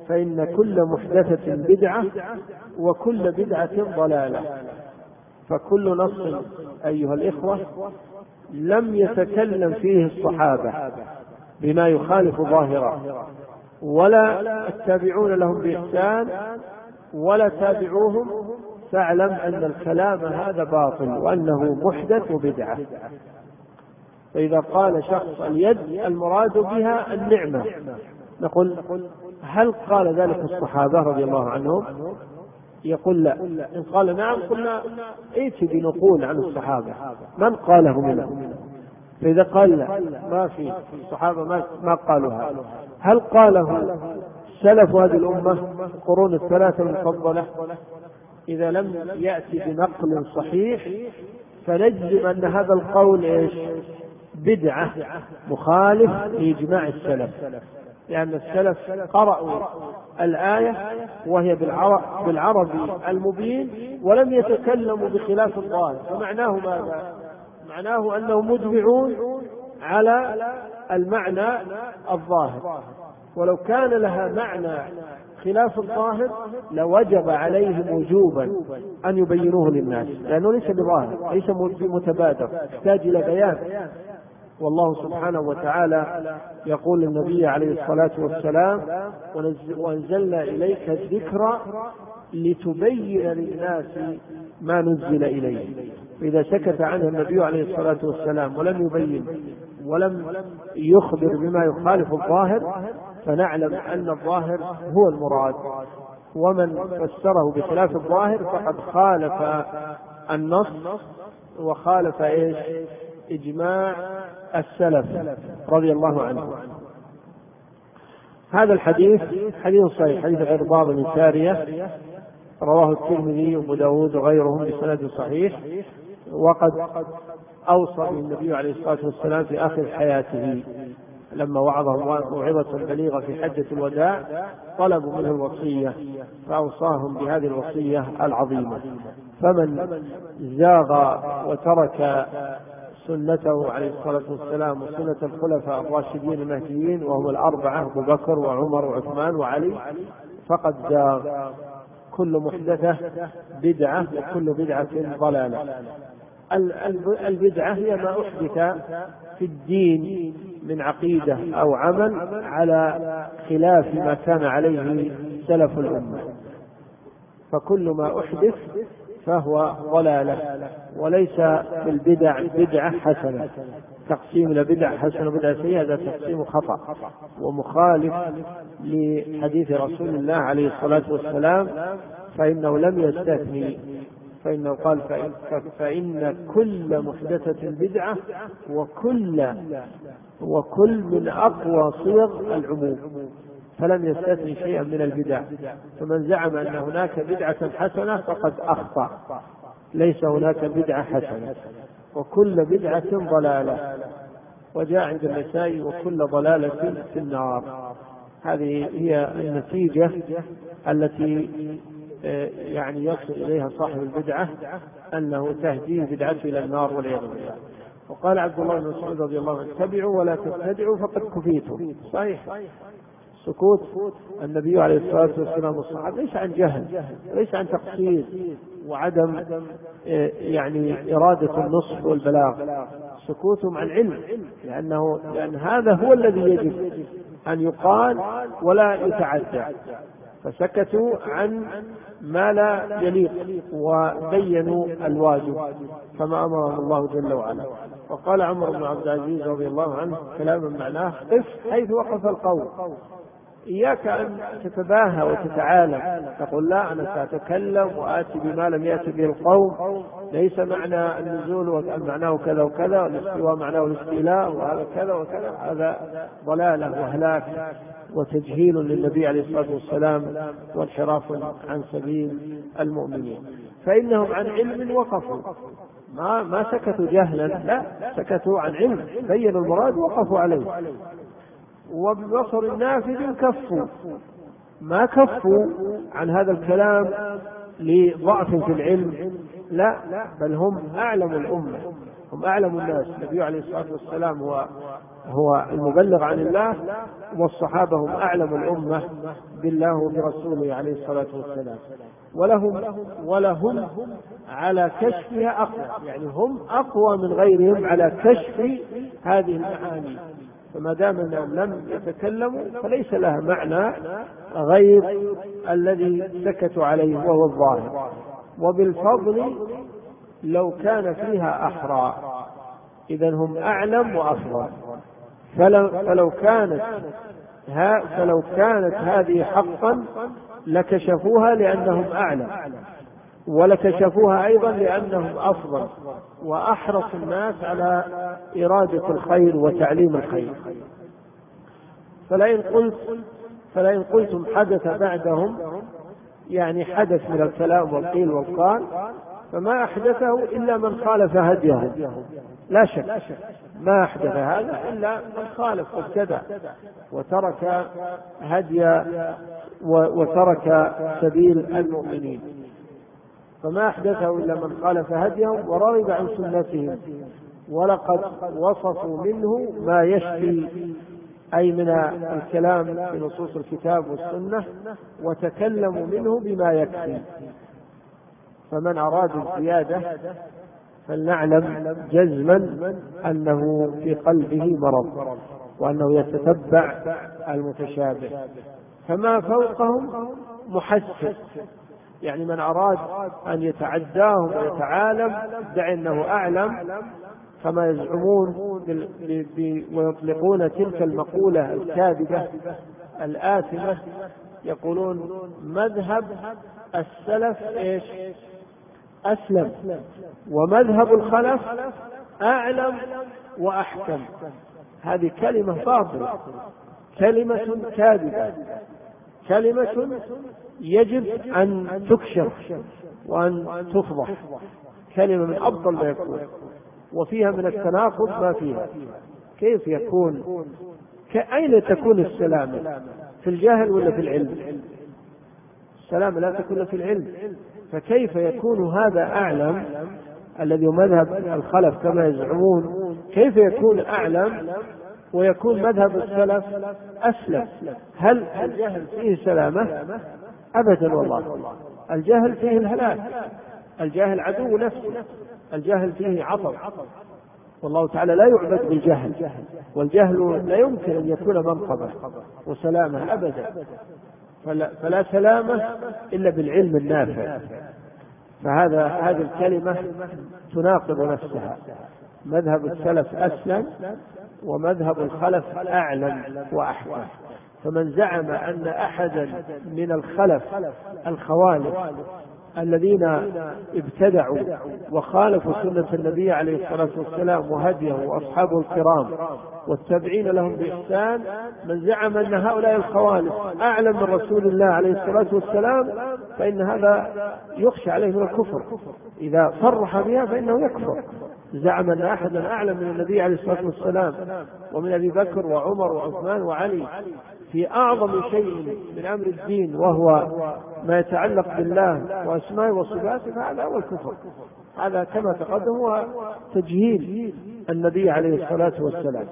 فإن كل محدثة بدعة وكل بدعة ضلالة. فكل نص أيها الإخوة لم يتكلم فيه الصحابة بما يخالف ظاهره ولا التابعون لهم بإحسان ولا تابعوهم، فاعلم أن الكلام هذا باطل وأنه محدث وبدعة. فإذا قال شخص اليد المراد بها النعمة، نقول هل قال ذلك الصحابة رضي الله عنهم؟ يقول لا. إن قال نعم قلنا ائت بنقول عن الصحابة من قاله منهم. فإذا قال لا، ما في الصحابة ما قالوا هذا. هل قاله سلف هذه الأمة القرون الثلاثة المفضلة؟ إذا لم يأتي بنقل صحيح فنجزم أن هذا القول إيش؟ بدعة مخالف لإجماع السلف، لأن السلف قرأوا الآية وهي بالعربي المبين ولم يتكلموا بخلاف الظاهر. فمعناه ماذا؟ معناه أنهم مجمعون على المعنى الظاهر، ولو كان لها معنى خلاف الظاهر لوجب عليهم وجوبا أن يبينوه للناس، لأنه ليس بظاهر، ليس بمتبادر، يحتاج إلى بيان. والله سبحانه وتعالى يقول للنبي عليه الصلاة والسلام: وأنزلنا إليك الذكر لتبين للناس ما نزل إليه. فإذا سكت عنه النبي عليه الصلاة والسلام ولم يبين ولم يخبر بما يخالف الظاهر فنعلم أن الظاهر هو المراد، ومن فسره بخلاف الظاهر فقد خالف النص وخالف إيش؟ إجماع السلف رضي الله عنه. هذا الحديث حديث صحيح، حديث عرباض بن سارية رواه الترمذي وابو داود وغيرهم بسند صحيح، وقد أوصى به النبي عليه الصلاة والسلام في آخر حياته لما وعظهم موعظة بليغة في حجة الوداع طلبوا منه الوصية فأوصاهم بهذه الوصية العظيمة. فمن زاغ وترك سنته عليه الصلاة والسلام وسنة الخلفاء الراشدين المهديين وهم الأربعة أبو بكر وعمر وعثمان وعلي فقد زاغ. كل محدثة بدعة وكل بدعة ضلالة. البدعة هي ما أحدث في الدين من عقيدة أو عمل على خلاف ما كان عليه سلف الأمة، فكل ما أحدث فهو ضلالة. وليس في البدع بدعة حسنة، تقسيم إلى بدع حسنة وبدعة سيئة هذا تقسيم خطأ ومخالف لحديث رسول الله عليه الصلاة والسلام، فإنه لم يستثني، فإنه قال فإن كل محدثة بدعة وكل من أقوى صيغ العموم، فلم يستثني شيئا من البدع. فمن زعم أن هناك بدعة حسنة فقد أخطأ، ليس هناك بدعة حسنة، وكل بدعة ضلالة. وجاء عند النسائي وكل ضلالة في النار. هذه هي النتيجة التي يعني يصل إليها صاحب البدعة، أنه تهديه بدعته إلى النار والعياذ بالله. وقال عبد الله بن مسعود رضي الله عنه: اتبعوا ولا تبتدعوا فقد كفيتم. صحيح. سكوت النبي عليه الصلاة والسلام والصحابة ليس عن جهل، ليس عن تقصير وعدم يعني إرادة النصح والبلاغ، سكوتهم عن علم، لأن هذا هو الذي يجب أن يقال ولا يتعدى، فسكتوا عن ما لا يليق وبينوا الواجب كما أمرهم الله جل وعلا. وقال عمر بن عبد العزيز رضي الله عنه كلاما معناه: قف حيث وقف القوم. إياك أن تتباهى وتتعالى تقول لا أنا سأتكلم وآتي بما لم يأتي به القوم، ليس معنى النزول معناه كذا وكذا، والاستواء معناه الاستيلاء، وهذا كذا وكذا. هذا ضلالة وهلاك وتجهيل للنبي عليه الصلاة والسلام وانحراف عن سبيل المؤمنين. فإنهم عن علم وقفوا، ما سكتوا جهلا، لا، سكتوا عن علم، بينوا المراد وقفوا عليه. وببصر نافذ كفوا، ما كفوا عن هذا الكلام لضعف في العلم، لا، بل هم أعلم الأمة، هم أعلم الناس. النبي عليه الصلاة والسلام هو هو المبلغ عن الله، والصحابة هم أعلم الأمة بالله وبرسوله عليه الصلاة والسلام، ولهم على كشفها أقوى، يعني هم أقوى من غيرهم على كشف هذه المعاني. فما دام أنهم لم يتكلموا فليس لها معنى غير الذي سكتوا عليه وهو الظاهر. وبالفضل لو كان فيها أحرى إذن هم أعلم وأفضل. فلو كانت هذه حقا لكشفوها لأنهم أعلم، ولكشفوها أيضا لأنهم أفضل وأحرص الناس على إرادة الخير وتعليم الخير. فلئن قلتم حدث بعدهم، يعني حدث من الكلام والقيل والقال، فما أحدثه إلا من خالف هديه، لا شك ما أحدث هذا إلا من خالف وابتدع وترك هدي وترك سبيل المؤمنين، فما أحدثه إلا من خالف هديهم ورغب عن سنتهم، ولقد وصفوا منه ما يشفي، أي من الكلام في نصوص الكتاب والسنة، وتكلموا منه بما يكفي. فمن أراد الزيادة فلنعلم جزما أنه في قلبه مرض وأنه يتتبع المتشابه. فما فوقهم محسس، يعني من أراد أن يتعداهم ويتعالم يدعي أنه أعلم كما يزعمون ويطلقون تلك المقولة الكاذبة الآثمة، يقولون مذهب السلف إيش؟ أسلم، ومذهب الخلف أعلم وأحكم. هذه كلمة باطلة، كلمة كاذبة، كلمة يجب أن تكشف وأن تفضح، كلمة من أفضل ما يكون، وفيها من التناقض ما فيها. كيف يكون؟ أين تكون السلامة؟ في الجهل ولا في العلم؟ السلامة لا تكون في العلم، فكيف يكون هذا أعلم الذي مذهب الخلف كما يزعمون؟ كيف يكون أعلم ويكون مذهب السلف أسلم؟ هل الجهل فيه سلامة؟ أبدا والله، الجهل فيه الهلاك، الجاهل عدو نفسه، الجهل فيه عطب، والله تعالى لا يعبد بالجهل، والجهل لا يمكن أن يكون منقبة وسلامة أبدا، فلا سلامة إلا بالعلم النافع. هذه الكلمة تناقض نفسها. مذهب السلف أسلم ومذهب الخلف أعلم وأحكم. فمن زعم أن أحدا من الخلف الخوالف الذين ابتدعوا وخالفوا سنة النبي عليه الصلاة والسلام وهديه وأصحابه الكرام والتابعين لهم بإحسان، من زعم أن هؤلاء الخوالف أعلم من رسول الله عليه الصلاة والسلام فإن هذا يخشى عليه من الكفر، إذا صرح بها فإنه يكفر. زعم أن أحدا أعلم من النبي عليه الصلاة والسلام ومن أبي بكر وعمر وعثمان وعلي في أعظم شيء من أمر الدين وهو ما يتعلق بالله وأسمائه وصفاته، فهذا هو الكفر. هذا كما تقدم هو تجهيل النبي عليه الصلاة والسلام.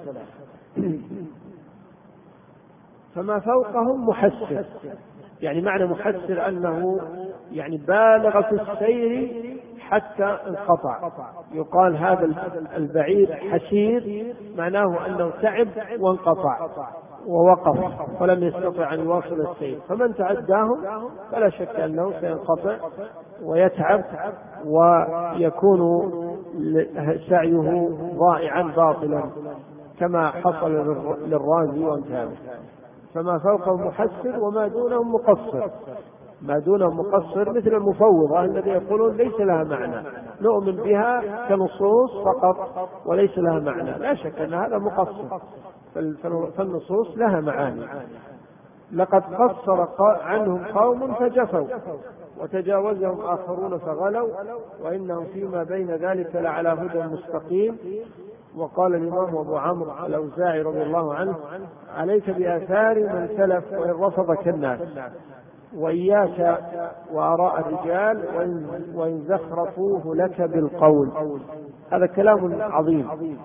فما فوقهم محسر، يعني معنى محسر أنه يعني بالغ في السير حتى انقطع. يقال هذا البعير حسير، معناه أنه تعب وانقطع ووقف ولم يستطع أن يواصل السير. فمن تعداهم فلا شك أنه سينقطع ويتعب ويكون سعيه ضائعا باطلا كما حصل للرازي وامثاله. فما فوقهم محسر وما دونهم مقصر. ما دونهم مقصر مثل المفوضة الذي يقولون ليس لها معنى، نؤمن بها كنصوص فقط وليس لها معنى. لا شك أن هذا مقصر، فالنصوص لها معاني. لقد قصر عنهم قوم فجفوا وتجاوزهم آخرون فغلوا وإنهم فيما بين ذلك لعلى هدى مستقيم. وقال الإمام أبو عمرو الأوزاعي رضي الله عنه: عليك بآثار من سلف وإن رفضك الناس، وإياك وآراء الرجال وإن زخرفوه لك بالقول. هذا كلام عظيم،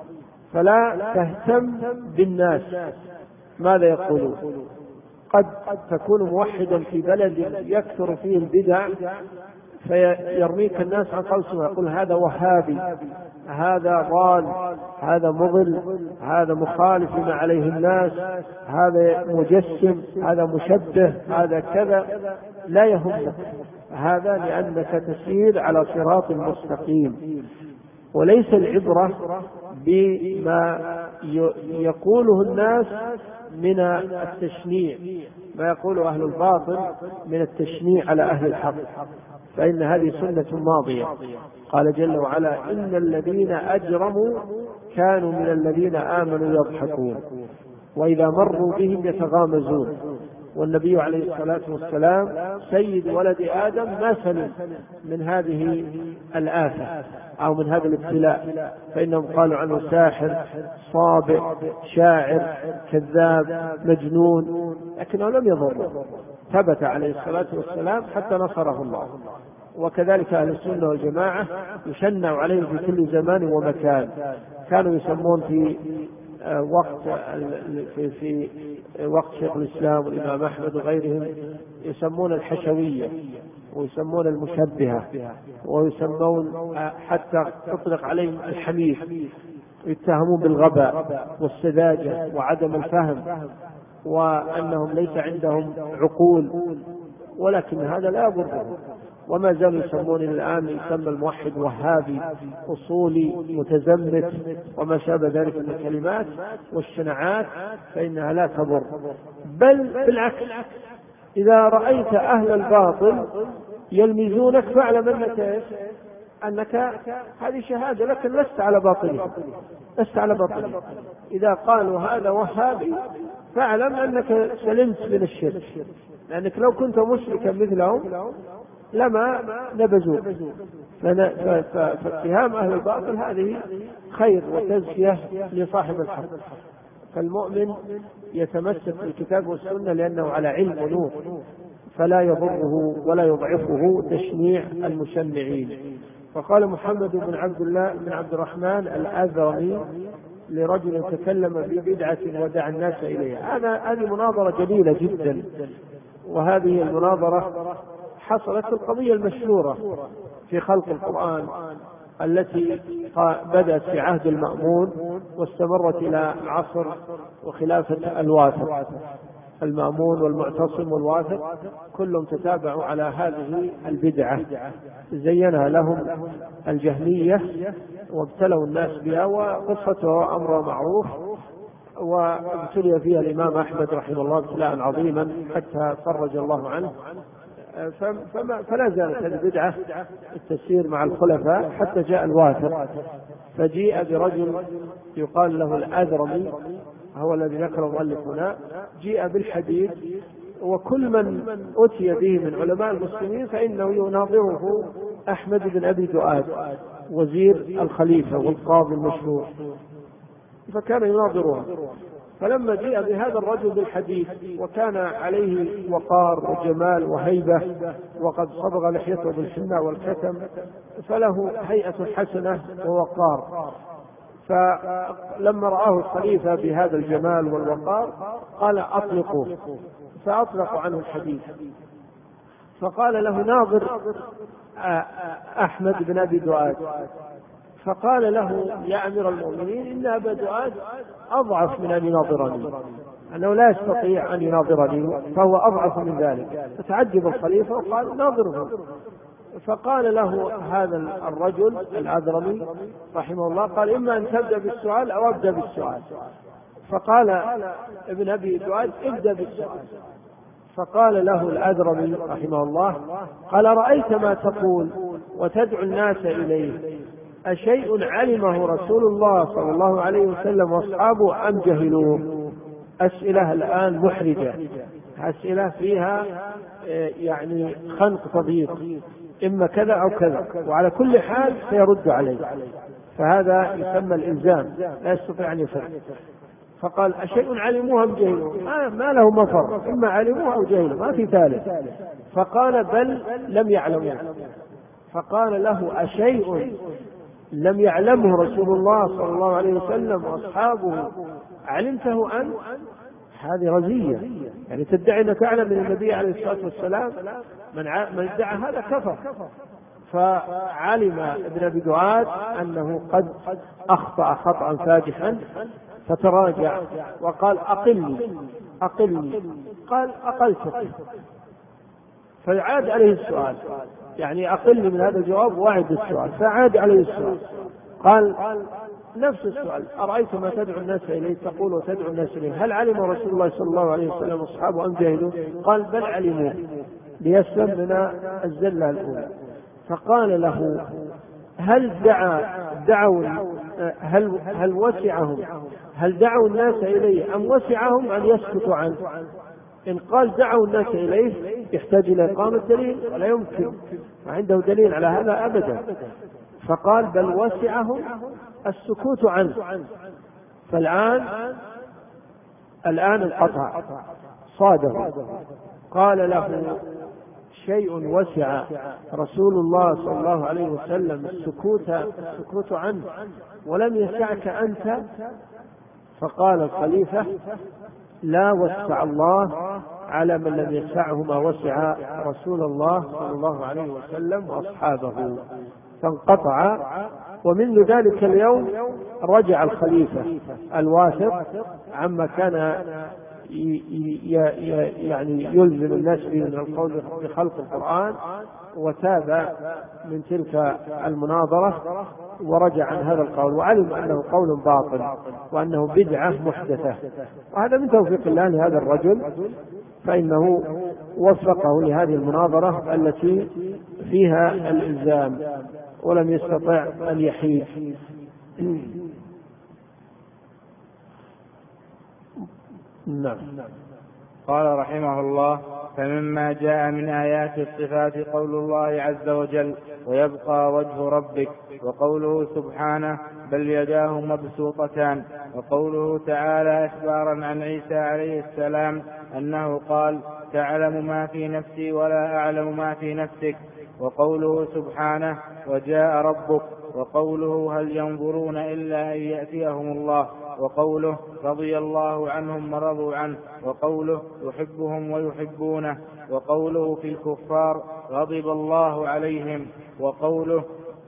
فلا تهتم بالناس ماذا يقولون. قد تكون موحدا في بلد يكثر فيه البدع فيرميك الناس عن قوسه ويقول هذا وهابي، هذا ضال، هذا مضل، هذا مخالف لما عليه الناس، هذا مجسم، هذا مشبه، هذا كذا. لا يهمك هذا، لأنك تسير على صراط مستقيم. وليس العبرة بما يقوله الناس من التشنيع، ما يقوله أهل الباطل من التشنيع على أهل الحق، فإن هذه سنة ماضية. قال جل وعلا إن الذين أجرموا كانوا من الذين آمنوا يضحكون وإذا مروا بهم يتغامزون. والنبي عليه الصلاة والسلام سيد ولد آدم ما سلم من هذه الآفة أو من هذا الابتلاء، فإنهم قالوا عنه ساحر، صابئ، شاعر، كذاب، مجنون، لكنه لم يضره، ثبت عليه الصلاة والسلام حتى نصره الله. وكذلك أهل السنة والجماعة يشنع عليهم في كل زمان ومكان. كانوا يسمون في وقت شيخ الإسلام والإمام أحمد وغيرهم يسمون الحشوية ويسمون المشبهة ويسمون حتى تطلق عليهم الحمير، يتهمون بالغباء والسذاجة وعدم الفهم وأنهم ليس عندهم عقول، ولكن هذا لا يضرهم. وما زالوا يسمون الآن يسمى الموحد وهابي، أصولي، متزمت، وما شابه ذلك من الكلمات والشناعات، فإنها لا تضر. بل بالعكس، إذا رأيت أهل الباطل يلمزونك فاعلم أنك هذه شهادة لكن لست على باطله، لست على باطله. إذا قالوا هذا وهابي فاعلم أنك سلمت من الشرك، لأنك لو كنت مشركا مثلهم لما نبذوك. فاتهام أهل الباطل هذه خير وتزكية لصاحب الحق. فالمؤمن يتمسك بالكتاب والسنة لأنه على علم ونور، فلا يضره ولا يضعفه تشنيع المشنعين. وقال محمد بن عبد الرحمن الأذرمي لرجل تكلم ببدعة ودعا الناس إليها. هذه مناظرة جليلة جدا، وهذه المناظرة حصلت القضية المشهورة في خلق القرآن التي بدأت في عهد المأمون واستمرت إلى العصر وخلافة الواثق. المأمون والمعتصم والواثق كلهم تتابعوا على هذه البدعة، زينها لهم الجهمية وابتلوا الناس بها، وقصتها أمر معروف، وابتلي فيها الإمام أحمد رحمه الله ابتلاء عظيما حتى فرج الله عنه. فلا زالت هذه البدعة التسير مع الخلفاء حتى جاء الواثق، فجيء برجل يقال له الأذرمي، هو الذي ذكره المؤلف هنا. جيء بالحديث، وكل من أتي به من علماء المسلمين فإنه يناظره أحمد بن أبي دؤاد وزير الخليفة والقاضي المشهور، فكان يناظره. فلما جاء بهذا الرجل بالحديث وكان عليه وقار وجمال وهيبة وقد صبغ لحيته بالحناء والكتم، فله هيئة حسنة ووقار، فلما رآه الخليفة بهذا الجمال والوقار قال أطلقوه، فأطلقوا عنه الحديث. فقال له ناظر أحمد بن أبي دؤاد، فقال له يا أمير المؤمنين إن أبا دؤاد أضعف من أن يناظرني، أنه لا يستطيع أن يناظرني فهو أضعف من ذلك. فتعجب الخليفة وقال ناظره. فقال له هذا الرجل الأذرمي رحمه الله، قال إما أن تبدأ بالسؤال أو أبدأ بالسؤال. فقال ابن أبي دؤاد ابدأ بالسؤال. فقال له الأذرمي رحمه الله، قال رأيت ما تقول وتدعو الناس إليه، أشيء علمه رسول الله صلى الله عليه وسلم وأصحابه أم جهلوه؟ أسئلة الآن محرجة، أسئلة فيها يعني خنق تضييق، إما كذا أو كذا، وعلى كل حال سيرد عليه، فهذا يسمى الإلزام، لا يستطيع أن يفرق. فقال أشيء علموه أم جهلوه؟ ما له مفر، إما علموه أو جهلوه، ما في ثالث. فقال بل لم يعلموه. فقال له أشيء لم يعلمه رسول الله صلى الله عليه وسلم وأصحابه علمته أنت؟ هذه رزية، يعني تدعي أنك أعلم من النبي عليه الصلاة والسلام. من ادعى هذا كفر. فعلم ابن أبي دعاد أنه قد أخطأ خطأ فاجحا، فتراجع وقال أقلني. قال أقلتك. فعاد عليه السؤال، يعني أقلني من هذا الجواب وأعد السؤال. فعاد عليه السؤال، قال نفس السؤال: أرأيت ما تدعو الناس إليه تقول وتدعو الناس إليه، هل علم رسول الله صلى الله عليه وسلم وأصحابه أم جهلوا؟ قال بل علموا ليسلم من الزلة الأولى. فقال له: هل وسعهم، هل دعوا الناس إليه أم وسعهم أن يسكتوا عنه؟ إن قال دعوا الناس إليه يحتاج إلى إقامة دليل، ولا يمكن وعنده دليل على هذا أبدا. فقال بل وسعهم السكوت عنه. الآن انقطع، صاده. قال له: شيء وسع رسول الله صلى الله عليه وسلم السكوت عنه ولم يسعك أنت؟ فقال الخليفة: لا وسع الله على من لم يسعه ما وسع رسول الله صلى الله عليه وسلم وأصحابه. فانقطع. ومنذ ذلك اليوم رجع الخليفة الواثق عما كان يعني يلزم الناس به من القول بخلق القرآن، وتاب من تلك المناظرة ورجع عن هذا القول، وعلم أنه قول باطل وأنه بدعة محدثة. وهذا من توفيق الله لهذا الرجل، فإنه وفقه لهذه المناظرة التي فيها الإلزام ولم يستطع أن يحيد. نعم. قال رحمه الله: فمما جاء من آيات الصفات قول الله عز وجل: ويبقى وجه ربك، وقوله سبحانه: بل يداه مبسوطتان، وقوله تعالى إخبارا عن عيسى عليه السلام أنه قال: تعلم ما في نفسي ولا أعلم ما في نفسك، وقوله سبحانه: وجاء ربك، وقوله: هل ينظرون إلا أن يأتيهم الله، وقوله: رضي الله عنهم ورضوا عنه، وقوله: يحبهم ويحبونه، وقوله في الكفار: غضب الله عليهم، وقوله: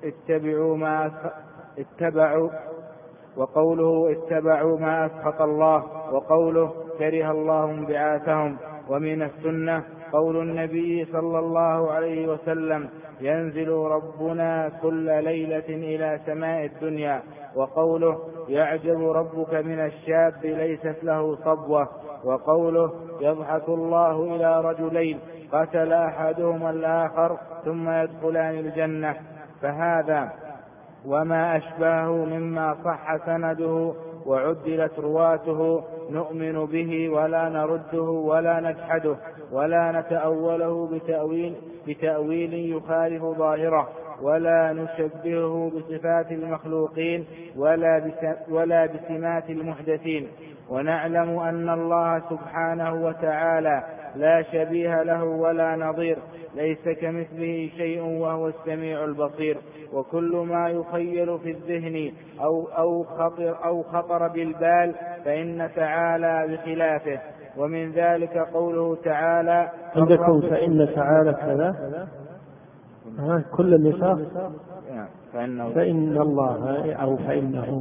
اتبعوا ما أسخط الله، وقوله: كره الله انبعاثهم. ومن السنة قول النبي صلى الله عليه وسلم: ينزل ربنا كل ليلة إلى سماء الدنيا، وقوله: يعجب ربك من الشاب ليست له صبوة، وقوله: يضحك الله إلى رجلين قتل أحدهما الآخر ثم يدخلان الجنة. فهذا وما أشباهه مما صح سنده وعدلت رواته نؤمن به ولا نرده ولا نجحده ولا نتأوله بتأويل يخالف ظاهره، ولا نشبهه بصفات المخلوقين ولا بسمات المحدثين. ونعلم أن الله سبحانه وتعالى لا شبيه له ولا نظير، ليس كمثله شيء وهو السميع البصير. وكل ما يخيل في الذهن أو خطر بالبال فإن تعالى بخلافه. ومن ذلك قوله تعالى: عندكم فإن تعالى كذا كل النساء فإن الله أو فإنه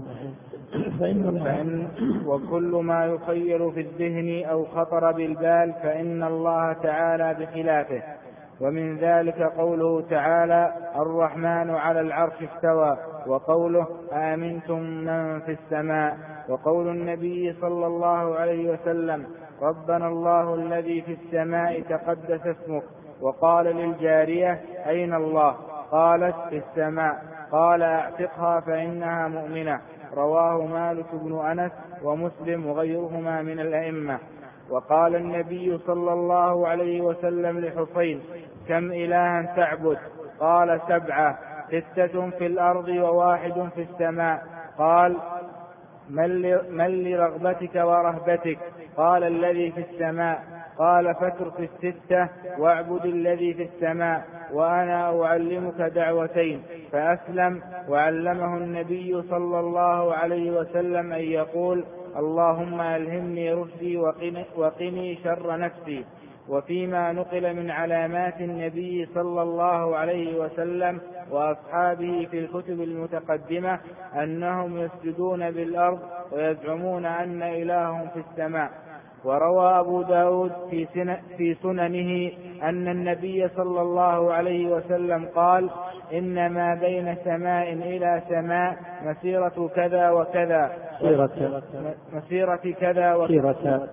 وكل ما يخيل في الذهن أو خطر بالبال فإن الله تعالى بخلافه. ومن ذلك قوله تعالى: الرحمن على العرش استوى، وقوله: آمنتم من في السماء، وقول النبي صلى الله عليه وسلم: ربنا الله الذي في السماء تقدس اسمك. وقال للجارية: أين الله؟ قالت: في السماء. قال: اعتقها فإنها مؤمنة. رواه مالك بن أنس ومسلم وغيرهما من الأئمة. وقال النبي صلى الله عليه وسلم لحسين: كم إلها تعبد؟ قال: 7، 6 في الأرض و1 في السماء. قال: من لرغبتك ورهبتك؟ قال: الذي في السماء. قال: فاترك 6 واعبد الذي في السماء، وأنا أعلمك دعوتين: فأسلم، وعلمه النبي صلى الله عليه وسلم أن يقول: اللهم ألهمني رشدي وقني شر نفسي. وفيما نقل من علامات النبي صلى الله عليه وسلم وأصحابه في الكتب المتقدمة أنهم يسجدون بالأرض ويزعمون أن إلههم في السماء. وروى أبو داود في سننه أن النبي صلى الله عليه وسلم قال: إنما بين سماء إلى سماء مسيرة كذا وكذا، مسيرة كذا وكذا.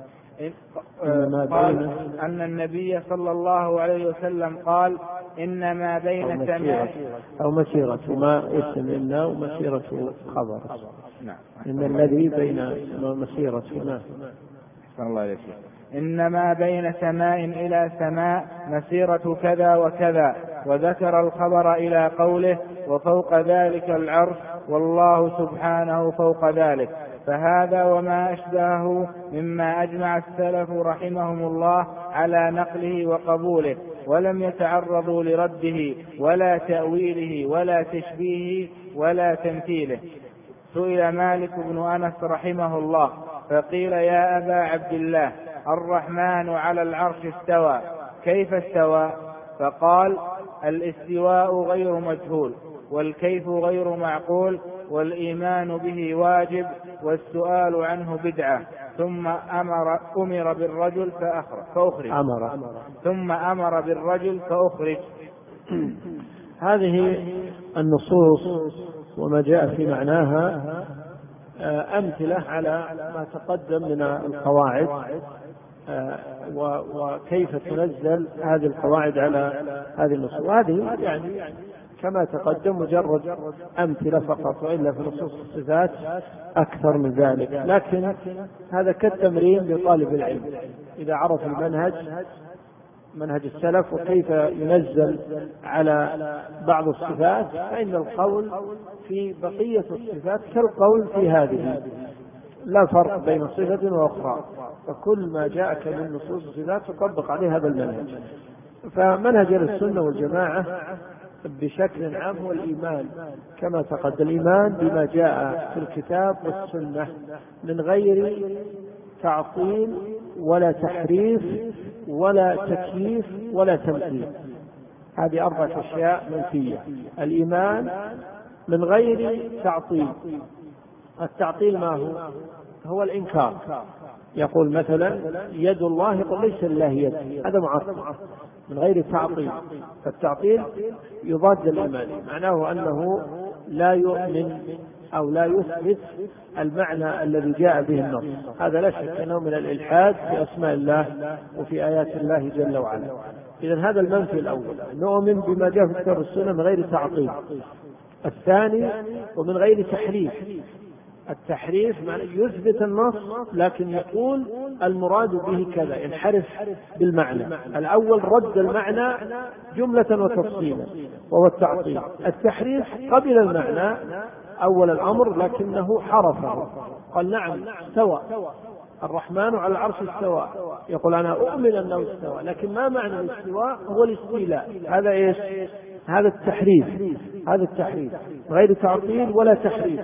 قال أن النبي صلى الله عليه وسلم قال: إنما بين سماء أو مسيرة ما اسم إلا ومسيرة خبر. إن الذي بين مسيرة الله عليك. إنما بين سماء إلى سماء مسيرة كذا وكذا، وذكر الخبر إلى قوله: وفوق ذلك العرش، والله سبحانه فوق ذلك. فهذا وما أشبهه مما أجمع السلف رحمهم الله على نقله وقبوله، ولم يتعرضوا لرده ولا تأويله ولا تشبيهه ولا تمثيله. سئل مالك بن أنس رحمه الله فقيل: يا أبا عبد الله، الرحمن على العرش استوى، كيف استوى؟ فقال: الاستواء غير مجهول، والكيف غير معقول، والإيمان به واجب، والسؤال عنه بدعة. ثم أمر بالرجل فأخرج. ثم أمر بالرجل فأخرج. هذه النصوص وما جاء في معناها أمثلة على ما تقدم من القواعد، وكيف تنزل هذه القواعد على هذه النصوص. وهذه يعني كما تقدم مجرد أمثلة فقط، وإلا في نصوص الصفات أكثر من ذلك. لكن هذا كالتمرين لطالب العلم إذا عرف منهج السلف وكيف ينزل على بعض الصفات، فإن القول في بقية الصفات كالقول في هذه، لا فرق بين صفة وأخرى، فكل ما جاءك من نصوص الصفات تطبق عليه هذا المنهج. فمنهج السنة والجماعة بشكل عام هو الإيمان كما تقدم، الإيمان بما جاء في الكتاب والسنة من غير تعطيل ولا تحريف ولا تكييف ولا تمثيل. هذه 4 أشياء منفية. الإيمان من غير تعطيل. التعطيل ما هو الإنكار. يقول مثلا يد الله، يقول ليس لله يد، هذا معطل من غير تعطيل. فالتعطيل يضاد الإيمان، معناه أنه لا يؤمن أو لا يثبت المعنى الذي جاء به النص. هذا لا شك أنه من الإلحاد في أسماء الله وفي آيات الله جل وعلا. إذن هذا المنفي الأول، نؤمن بما جاء في الكتاب والسنة من غير تعطيل. الثاني ومن غير تحريف. التحريف معنى يثبت النص لكن يقول المراد به كذا، ينحرف بالمعنى. الأول رد المعنى جملة وتفصيلا وهو التعطيل. التحريف قبل المعنى أول الأمر لكنه حرفه، قال نعم استوى الرحمن على العرش استوى، يقول أنا أؤمن أنه استوى، لكن ما معنى الاستواء؟ هو الاستيلاء. هذا إيش؟ هذا التحريف. هذا التحريف غير تعطيل ولا تحريف.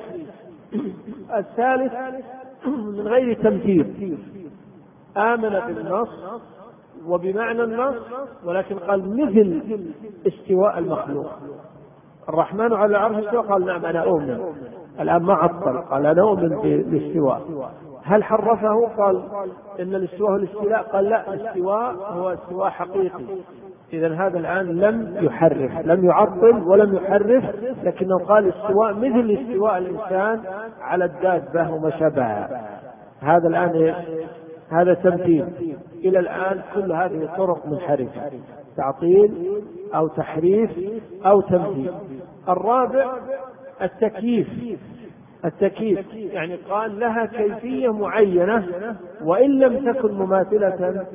الثالث من غير تمثيل، آمن بالنص وبمعنى النص ولكن قال مثل استواء المخلوق. الرحمن على العرش استوى، قال نعم أنا أؤمن. الآن ما عطل، قال أنا أؤمن بالاستواء. هل حرفه؟ قال إن الاستواء هو الاستيلاء، قال لا، الاستواء هو استواء حقيقي. إذن هذا الآن لم يحرف، لم يعطل ولم يحرف، لكنه قال استواء مثل استواء الإنسان على الدابة وما شابهها. هذا الآن هذا تمثيل. إلى الآن كل هذه طرق منحرفة، تعطيل أو تحريف أو تمثيل. الرابع التكييف. التكييف يعني قال لها كيفية معينة وإن لم تكن مماثلة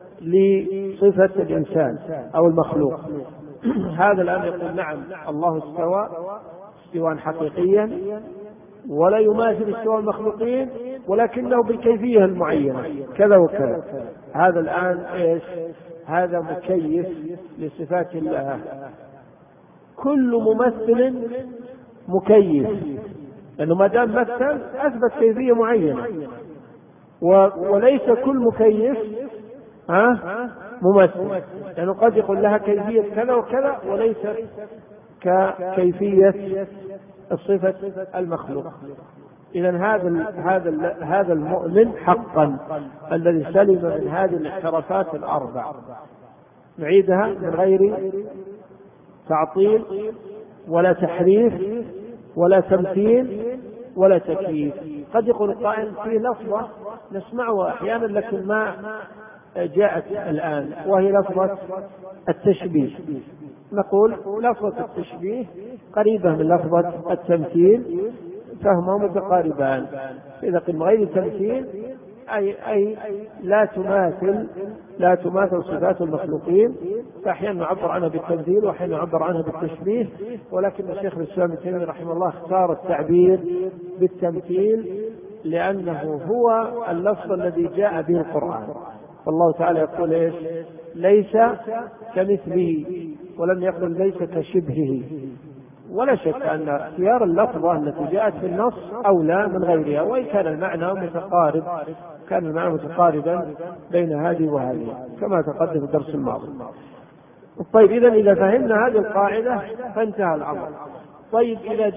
لصفة الإنسان أو المخلوق. هذا الآن يقول نعم الله استوى استواء حقيقيا ولا يماثل استواء المخلوقين، ولكنه بالكيفية المعينة كذا وكذا. هذا الآن إيش؟ هذا مكيف لصفات الله. كل ممثل مكيف، لأنه ما دام مثل أثبت كيفية معينة، وليس كل مكيف ممثل، لأنه قد يقول لها كيفية كذا وكذا وليس ككيفية الصفة المخلوق. إذن هذا المؤمن حقا الذي سلم من هذه الاعترافات الأربع. نعيدها من غير تعطيل ولا تحريف ولا تمثيل ولا تكييف. قد يقول القائل فيه لفظة نسمعها أحيانا لكن ما جاءت الآن، وهي لفظة التشبيه. نقول لفظة التشبيه قريبة من لفظة التمثيل، فهما متقاربان. إذا قلنا غير تمثيل أي لا تماثل صفات المخلوقين، فأحيانا نعبر عنها بالتمثيل وأحيانا نعبر عنها بالتشبيه، ولكن الشيخ الإسلام ابن تيمية رحمه الله اختار التعبير بالتمثيل لأنه هو اللفظ الذي جاء به القرآن. والله تعالى يقول إيش؟ ليس كمثله، ولم يقل ليس كشبهه. ولا شك أن اختيار اللفظة التي جاءت في النص أولى من غيرها، وإن كان المعنى متقاربا بين هذه وهذه كما تقدم في الدرس الماضي. طيب، إذا فهمنا هذه القاعدة فانتهى الأمر. طيب، إذا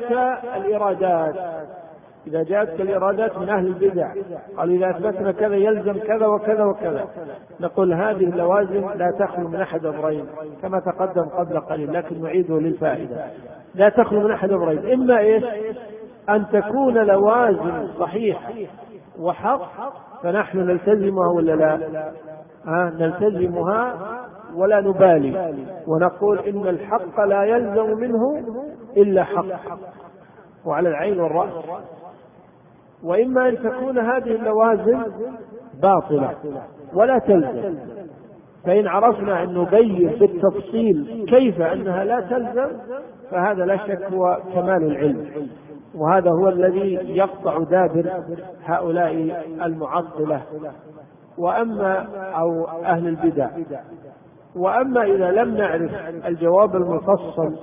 جاءتك الإرادات من أهل البدع، قالوا إذا أثبتنا كذا يلزم كذا وكذا وكذا، نقول هذه اللوازم لا تخلو من أحد أمرين كما تقدم قبل قليل، لكن نعيده للفائدة. لا تخلو من أحد أمرين: إما إيش؟ أن تكون لوازم صحيحة وحق فنحن نلتزمها ولا لا؟ نلتزمها ولا نبالي، ونقول إن الحق لا يلزم منه إلا حق، وعلى العين والرأس. وإما أن تكون هذه اللوازم باطلة ولا تلزم، فإن عرفنا أن نبين بالتفصيل كيف أنها لا تلزم فهذا لا شك هو كمال العلم، وهذا هو الذي يقطع دابر هؤلاء المعطلة أو أهل البدع. وأما إذا لم نعرف الجواب المفصل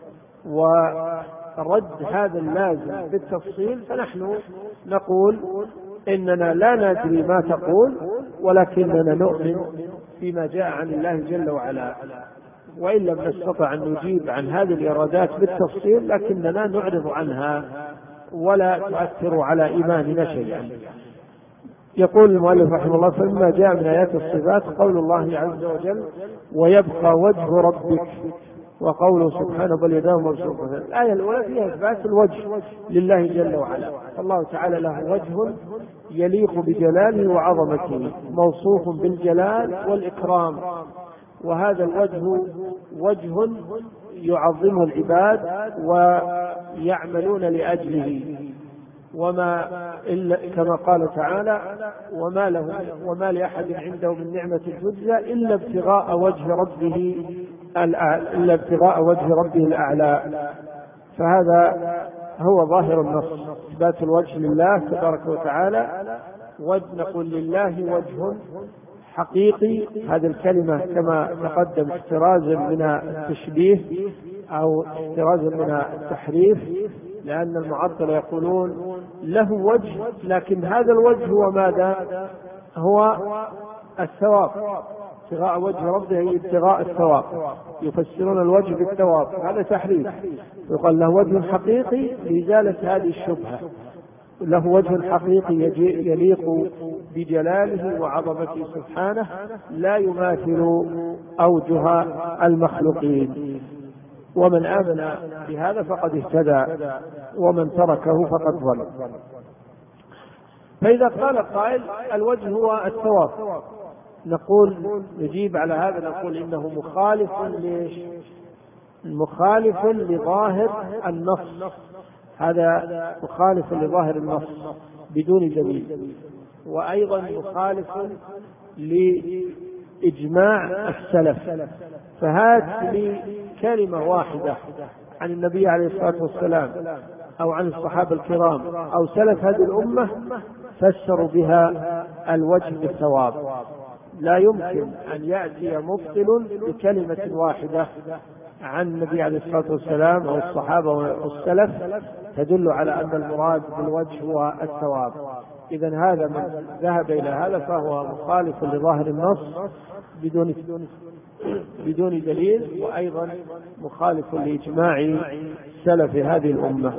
ورد هذا اللازم بالتفصيل فنحن نقول إننا لا ندري ما تقول، ولكننا نؤمن فيما جاء عن الله جل وعلا، وإن لم نستطع أن نجيب عن هذه الإرادات بالتفصيل لكننا نعرض عنها ولا تؤثر على إيماننا شيئا. يقول المؤلف رحمه الله: فمما جاء من آيات الصفات قول الله عز وجل: ويبقى وجه ربك، وقوله سبحانه: بل يداه مبسوطتان. الآية الأولى فيها إثبات الوجه لله جل وعلا، الله تعالى له وجه يليق بجلاله وعظمته، موصوف بالجلال والإكرام، وهذا الوجه وجه يعظمه العباد ويعملون لأجله، كما قال تعالى: وما لأحد عنده من نعمة تجزى إلا ابتغاء وجه ربه الأعلى. فهذا هو ظاهر النص، إثبات الوجه لله تبارك وتعالى. نقول لله وجه حقيقي، هذه الكلمة كما تقدم احترازا من التشبيه أو احترازا من التحريف، لأن المعطلة يقولون له وجه، لكن هذا الوجه هو ماذا؟ هو الثواب، ابتغاء وجه ربه ابتغاء الثواب، يفسرون الوجه بالثواب، هذا تحريف. يقال له وجه حقيقي لإزالة هذه الشبهة، له وجه حقيقي يليق بجلاله وعظمته سبحانه، لا يماثل أوجه المخلوقين. ومن آمن بهذا فقد اهتدى، ومن تركه فقد ضل. فإذا قال القائل الوجه هو الثواب، نجيب على هذا، نقول إنه مخالف لظاهر النص، هذا مخالف لظاهر النص بدون دليل، وأيضا مخالف لإجماع السلف. فهات لي كلمة واحدة عن النبي عليه الصلاة والسلام أو عن الصحابة الكرام أو سلف هذه الأمة فسروا بها الوجه بالثواب. لا يمكن أن يأتي مبطل بكلمة واحدة عن النبي عليه الصلاة والسلام أو الصحابة والسلف تدل على أن المراد بالوجه هو الثواب. إذن هذا من ذهب إلى هذا فهو مخالف لظاهر النص بدون دليل، وأيضا مخالف لإجماع سلف هذه الأمة.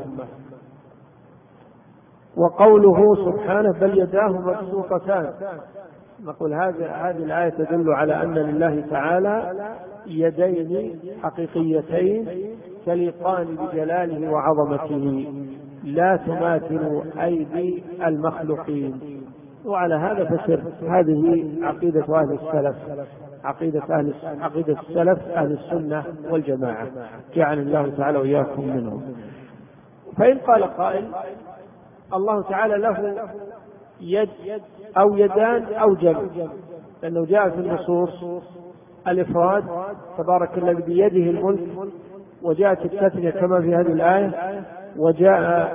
وقوله سبحانه بل يداه مبسوطتان، نقول هذه الآية تدل على أن لله تعالى يدين حقيقيتين تليقان بجلاله وعظمته لا تماثل أيدي المخلوقين. وعلى هذا فسر هذه عقيدة أهل السلف، عقيدة السلف أهل السنة والجماعة، جعل الله تعالى وإياكم منهم. فإن قال قائل الله تعالى له يد أو يدان أو جمع، لأنه جاء في النصوص الإفراد تبارك الذي بيده الملك، وجاءت التثنية كما في هذه الآية، وجاء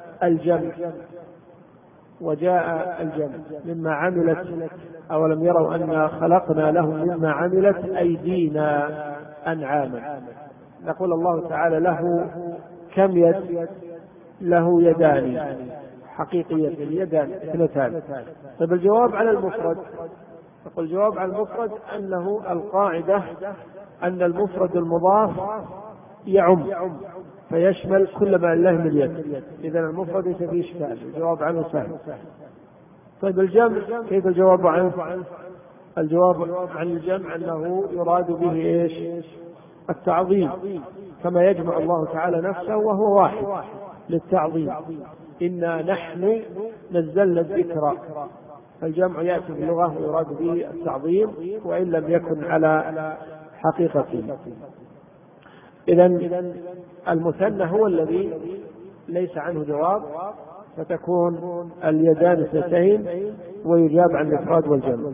الجمع مما عملت أولم يروا أن خلقنا لهم مما عملت أيدينا أنعاما. نقول الله تعالى له كم يد؟ له يدان حقيقية، اليدان اثنتان. طيب الجواب على المفرد، نقول الجواب على المفرد أنه القاعدة أن المفرد المضاف يعم فيشمل كل ما له من يد، إذا المفرد ليس فيه إشكال، الجواب عنه سهل. طيب الجمع كيف الجواب عنه؟ الجواب عن الجمع أنه يراد به إيش؟ التعظيم، كما يجمع الله تعالى نفسه وهو واحد للتعظيم، إنا نحن نزلنا الذكر. فالجمع يأتي في اللغة ويراد به التعظيم وإن لم يكن على حقيقته. إذن المثنى هو الذي ليس عنه جواب، فتكون اليدان اثنتين ويجاب عن الإفراد والجمع.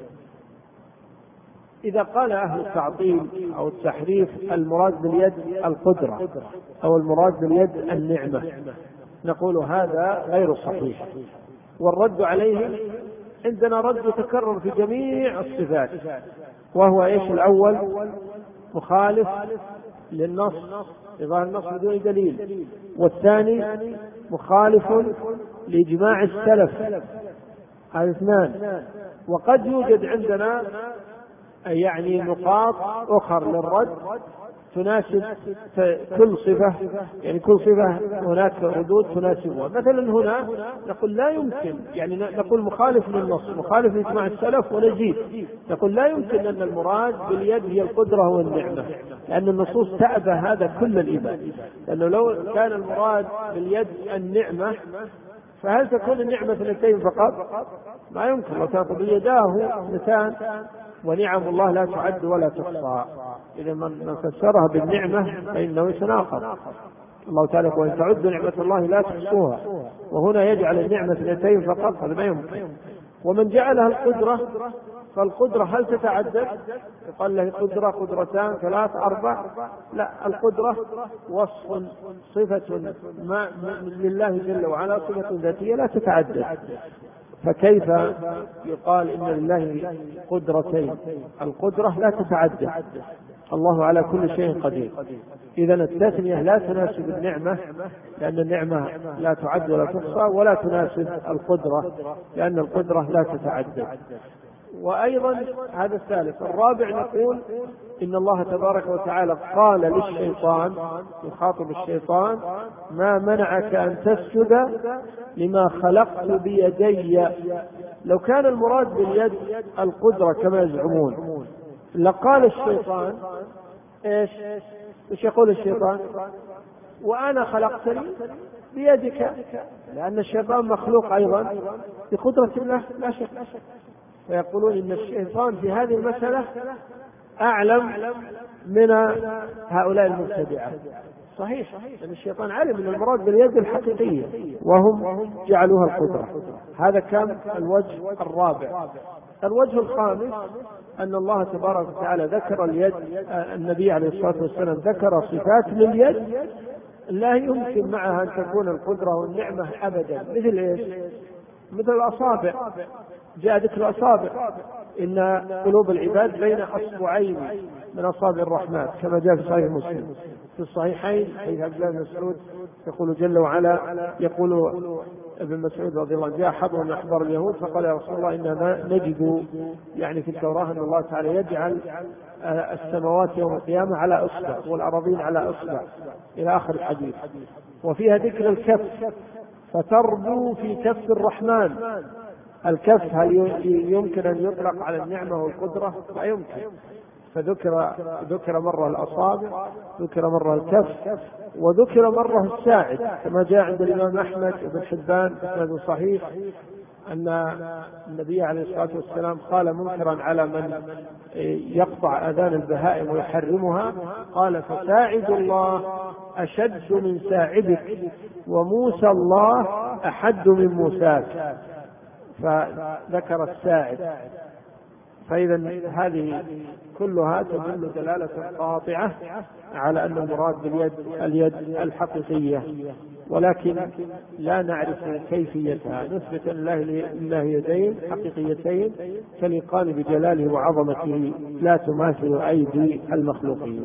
إذا قال أهل التعطيل أو التحريف المراد باليد القدرة أو المراد باليد النعمة، نقول هذا غير صحيح. والرد عليه عندنا رد يتكرر في جميع الصفات، وهو إيش؟ الأول مخالف للنص إظهار النص بدون دليل، والثاني مخالف لإجماع السلف، هذا اثنان. وقد يوجد عندنا يعني نقاط أخر للرد تناسب كل صفة، يعني كل صفة هناك ردود تناسبها. مثلا هنا نقول لا يمكن، يعني نقول مخالف للنص مخالف لإجماع السلف، ونزيد نقول لا يمكن أن المراد باليد هي القدرة والنعمة، لأن النصوص تأبى هذا كل الإباد. لأنه لو كان المراد باليد النعمة فهل تكون النعمة اثنتين فقط؟ ما يمكن، لو كانت بيداه اثنتان ونعم الله لا تعد ولا تحصى. إذا من فسرها بالنعمة فإنه يتناقض. الله تعالى وإن تعدوا نعمة الله لا تحصوها، وهنا يجعل النعمة اثنتين فقط، هذا ما يمكن. ومن جعلها القدرة، فالقدرة هل تتعدد؟ يقال له قدرة، قدرتان، ثلاث، أربع؟ لا، القدرة وصف صفة ما لله جل وعلا، صفة ذاتية لا تتعدد. فكيف يقال إن لله قدرتين؟ القدرة لا تتعدد، الله على كل شيء قدير. إذا التثنية لا تناسب النعمة، لأن النعمة لا تعد ولا تحصى، ولا تناسب القدرة لأن القدرة لا تتعدد. وأيضا هذا الثالث. الرابع نقول إن الله تبارك وتعالى قال للشيطان، يخاطب الشيطان: ما منعك أن تسجد لما خلقت بيدي. لو كان المراد باليد القدرة كما يزعمون لقال الشيطان ايش يقول الشيطان؟ وأنا خلقتني بيدك، لأن الشيطان مخلوق أيضا بقدرة الله لا شك. فيقولون إن الشيطان في هذه المسألة أعلم من هؤلاء المبتدعة. صحيح، لأن الشيطان علم أن المراد باليد الحقيقية وهم جعلوها القدرة. هذا كان الوجه الرابع. الوجه الخامس أن الله تبارك وتعالى ذكر اليد، النبي عليه الصلاة والسلام ذكر صفات لليد لا يمكن معها أن تكون القدرة والنعمة أبدا. مثل إيش؟ مثل الأصابع، جاء ذكر الأصابع إن قلوب العباد بين أصبعين من أصابع الرحمن كما جاء في صحيح مسلم في الصحيحين حديث عبد الله بن مسعود يقول جل وعلا، يقول ابن مسعود رضي الله عنه: جاء حبر من أحبار اليهود فقال: يا رسول الله إننا نجد يعني في التوراة أن الله تعالى يجعل السماوات يوم القيامة على أصبع والأراضين على أصبع إلى آخر الحديث، وفيها ذكر الكف، فتربو في كف الرحمن. الكف هل يمكن أن يطلق على النعمة والقدرة؟ لا يمكن. فذكر مرة الأصابع، ذكر مرة الكف، وذكر مرة الساعد، كما جاء عند الإمام أحمد بن حبان بسند صحيح أن النبي عليه الصلاة والسلام قال منكرا على من يقطع آذان البهائم ويحرمها، قال: فساعد الله أشد من ساعدك، وموسى الله أحد من موساك. فذكر الساعد. فإذا هذه كلها تدل دلالة قاطعة على أن المراد باليد اليد الحقيقية، ولكن لا نعرف كيفيتها. نثبت لله يدين حقيقيتين تليقان بجلاله وعظمته لا تماثل أيدي المخلوقين.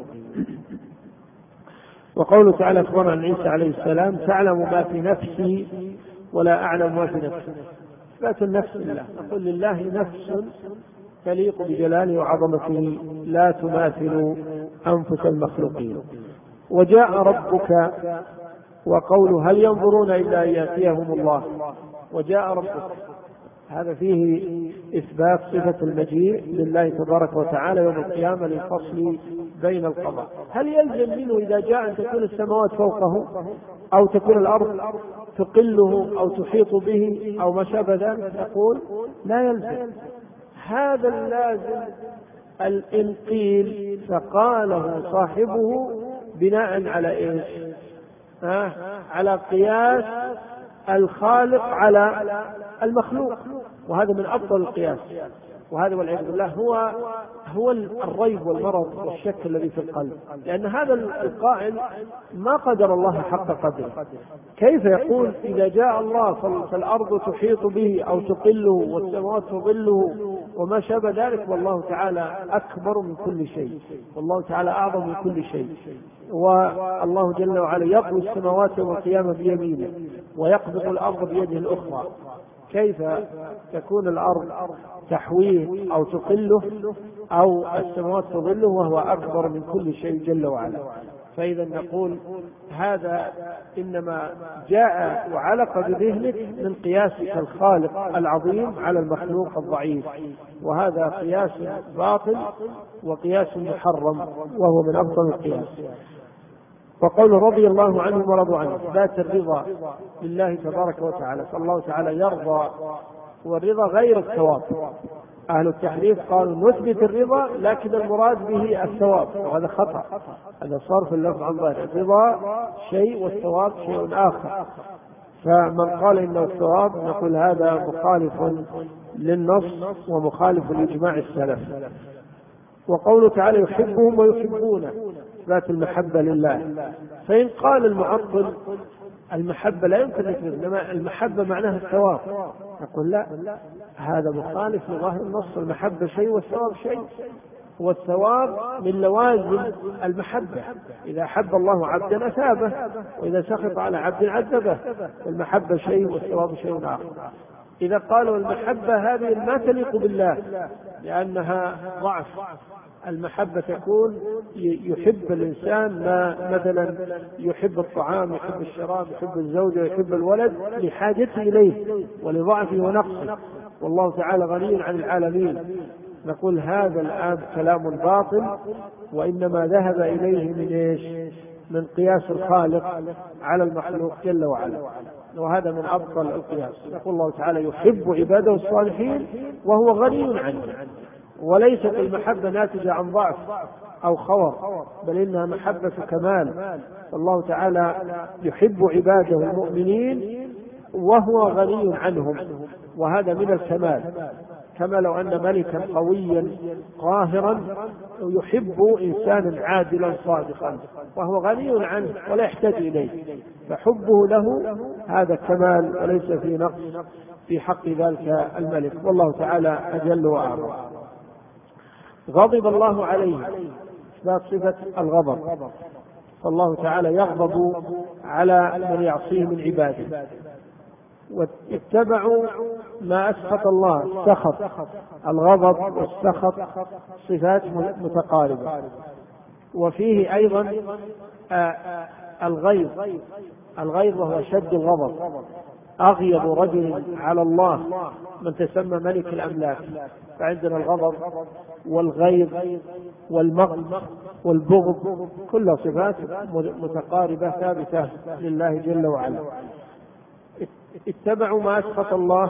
وقوله تعالى أخبرنا عن عيسى عليه السلام: تعلم ما في نفسي ولا أعلم ما في نفسي. إثبات النفس لله، نقول لله نفس تليق بجلاله وعظمته لا تماثل أنفس المخلوقين. وجاء ربك، وقوله: هل ينظرون إلا أن يأتيهم الله. وجاء ربك، هذا فيه إثبات صفة المجيء لله تبارك وتعالى يوم القيامة للفصل بين القضاء. هل يلزم منه إذا جاء أن تكون السماوات فوقه أو تكون الأرض تقله أو تحيط به أو ما شابه ذلك؟ نقول لا يلزم. هذا اللازم الإنقيل فقاله صاحبه بناء على إيش؟ على قياس الخالق على المخلوق، وهذا من أفضل القياس. وهذا والعياذ بالله هو الريب والمرض والشك الذي في القلب، لأن هذا القائل ما قدر الله حق قدره. كيف يقول إذا جاء الله فالأرض تحيط به أو تقله والسماوات تظله وما شابه ذلك، والله تعالى أكبر من كل شيء، والله تعالى أعظم من كل شيء. والله جل وعلا يطوي السماوات يوم القيامة بيمينه ويقبض الأرض بيده الأخرى. كيف تكون الأرض تحويه أو تقله أو السماوات تظله وهو أكبر من كل شيء جل وعلا؟ فإذا نقول هذا إنما جاء وعلق بذهنك من قياسك الخالق العظيم على المخلوق الضعيف، وهذا قياس باطل وقياس محرم، وهو من أفضل القياس. وقول رضي الله عنهم ورضوا عنه، ذات الرضا لله تبارك وتعالى، فالله تعالى يرضى، والرضا غير الثواب. أهل التحريف قالوا نثبت الرضا لكن المراد به الثواب، وهذا خطأ، هذا صرف اللفظ عن ظاهر. الرضا شيء والثواب شيء آخر، فمن قال إنه الثواب نقول هذا مخالف للنص ومخالف لإجماع السلف. وقوله تعالى يحبهم ويحبونه، ذات المحبة لله. فإن قال المعطل المحبة لا يمكن نثبت، إنما المحبة معناها الثواب، نقول لا، هذا مخالف لظاهر النص. المحبة شيء والثواب شيء، والثواب من لوازم المحبة. إذا أحب الله عبدا أثابه، وإذا سخط على عبد عذبه. المحبة شيء والثواب شيء آخر. إذا قالوا المحبة هذه ما تليق بالله لأنها ضعف، المحبة تكون يحب الإنسان ما مثلا يحب الطعام، يحب الشراب، يحب الزوجة، يحب الولد لحاجته إليه ولضعفه ونقصه، والله تعالى غني عن العالمين. نقول هذا الآن كلام باطل، وإنما ذهب إليه من إيش؟ من قياس الخالق على المخلوق جل وعلا، وهذا من أبطل القياس. يقول الله تعالى يحب عباده الصالحين وهو غني عنه، وليست المحبة ناتجة عن ضعف أو خور، بل إنها محبة كمال. الله تعالى يحب عباده المؤمنين وهو غني عنهم، وهذا من الكمال. كما لو أن ملكا قويا قاهرا يحب إنسانا عادلا صادقا وهو غني عنه ولا يحتاج إليه، فحبه له هذا كمال وليس في نقص في حق ذلك الملك، والله تعالى أجل وأعظم. غضب الله عليه، إثبات صفة الغضب، فالله تعالى يغضب على من يعصيه من عباده. واتبعوا ما أسخط الله، السخط، الغضب والسخط صفات متقاربة. وفيه أيضا الغيظ وهو شد الغضب، أغيظ رجل على الله من تسمى ملك الأملاك. فعندنا الغضب والغيظ والمقت والبغض كلها صفات متقاربة ثابتة لله جل وعلا. اتبعوا ما أسخط الله،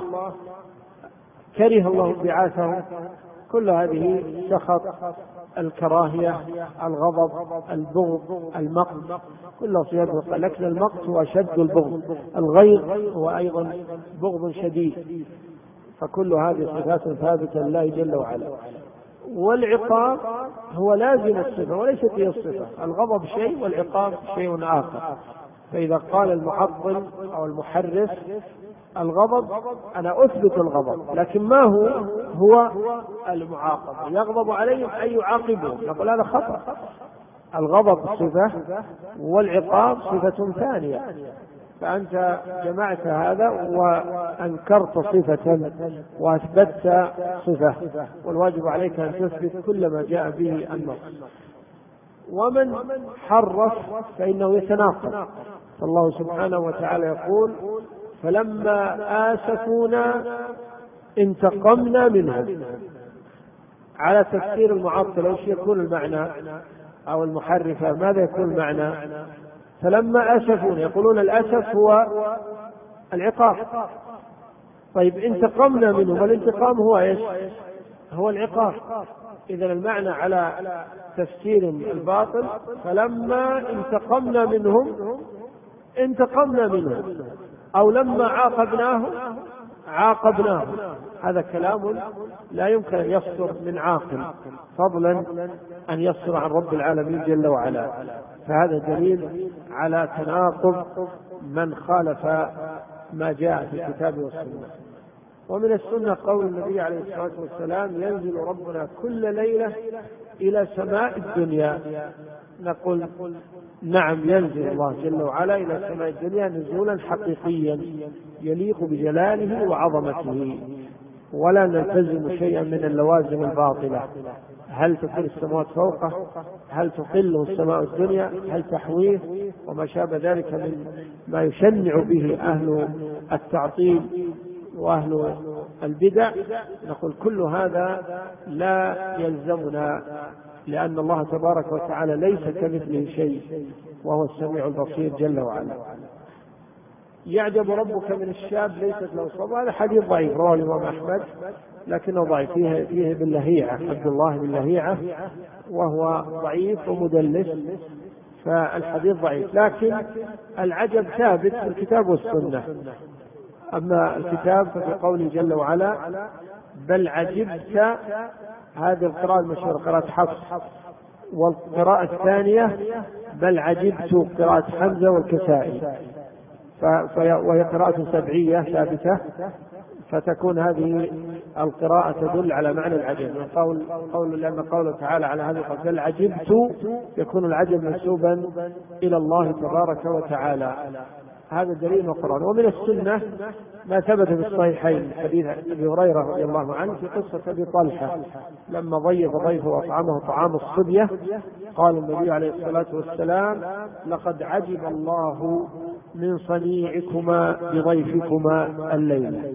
كره الله انبعاثهم، كل هذه سخط، الكراهية، الغضب، البغض، المقت، كلها صفات. لكن المقت هو أشد البغض، الغيظ هو أيضا بغض شديد، فكل هذه صفات ثابتة لله جل وعلا. والعقاب هو لازم الصفة وليست هي الصفة، الغضب شيء والعقاب شيء آخر. فإذا قال المعطل أو المحرف الغضب، أنا أثبت الغضب، لكن ما هو المعاقب، يغضب عليهم أي يعاقبهم، نقول هذا خطأ. الغضب صفة والعقاب صفة ثانية، فأنت جمعت هذا وأنكرت صفة وأثبتت صفة، والواجب عليك أن تثبت كل ما جاء به النص. ومن حرف فإنه يتناقض، فالله سبحانه وتعالى يقول فلما آسفونا انتقمنا منهم. على تفسير المعطل ايش يكون المعنى، أو المحرفة ماذا يكون المعنى؟ فلما آسفونا، يقولون الأسف هو العقاب. طيب انتقمنا منهم، الانتقام هو ايش؟ هو العقاب. إذا المعنى على تفسير الباطل فلما انتقمنا منهم انتقمنا منهم، أو لما عاقبناهم. هذا كلام لا يمكن أن يصدر من عاقل، فضلا أن يصدر عن رب العالمين جل وعلا. فهذا دليل على تناقض من خالف ما جاء في الكتاب والسنة. ومن السنة قول النبي عليه الصلاة والسلام ينزل ربنا كل ليلة إلى سماء الدنيا. نقول نعم، ينزل الله جل وعلا إلى سماء الدنيا نزولا حقيقيا يليق بجلاله وعظمته، ولا نلتزم شيئا من اللوازم الباطلة. هل تكون السماوات فوقه، هل تقله السماء الدنيا، هل تحويه، وما شابه ذلك من ما يشنع به أهل التعطيل وأهل البدع. نقول كل هذا لا يلزمنا، لأن الله تبارك وتعالى ليس كمثله شيء وهو السميع البصير جل وعلا. يعجب ربك من الشاب ليست له صبر، هذا حديث ضعيف رواه الإمام أحمد لكنه ضعيف، فيه ابن لهيعة، عبد الله بن لهيعة، وهو ضعيف ومدلس، فالحديث ضعيف. لكن العجب ثابت في الكتاب والسنة. أما الكتاب ففي قوله جل وعلا بل عجبت، هذه القراءة المشهورة قراءة حفص، والقراءة الثانية بل عجبت قراءة حمزة والكسائي، وهي قراءة سبعية ثابتة، فتكون هذه القراءة تدل على معنى العجب. لأن قوله تعالى على هذا القول بل عجبت، يكون العجب منسوبا إلى الله تبارك وتعالى. هذا دليل القرآن. ومن السنة ما ثبت في الصحيحين حديث أبي هريرة رضي الله عنه في قصة أبي طلحة لما ضيف ضيفه وأطعمه طعام الصبية، قال النبي عليه الصلاة والسلام لقد عجب الله من صنيعكما بضيفكما الليلة.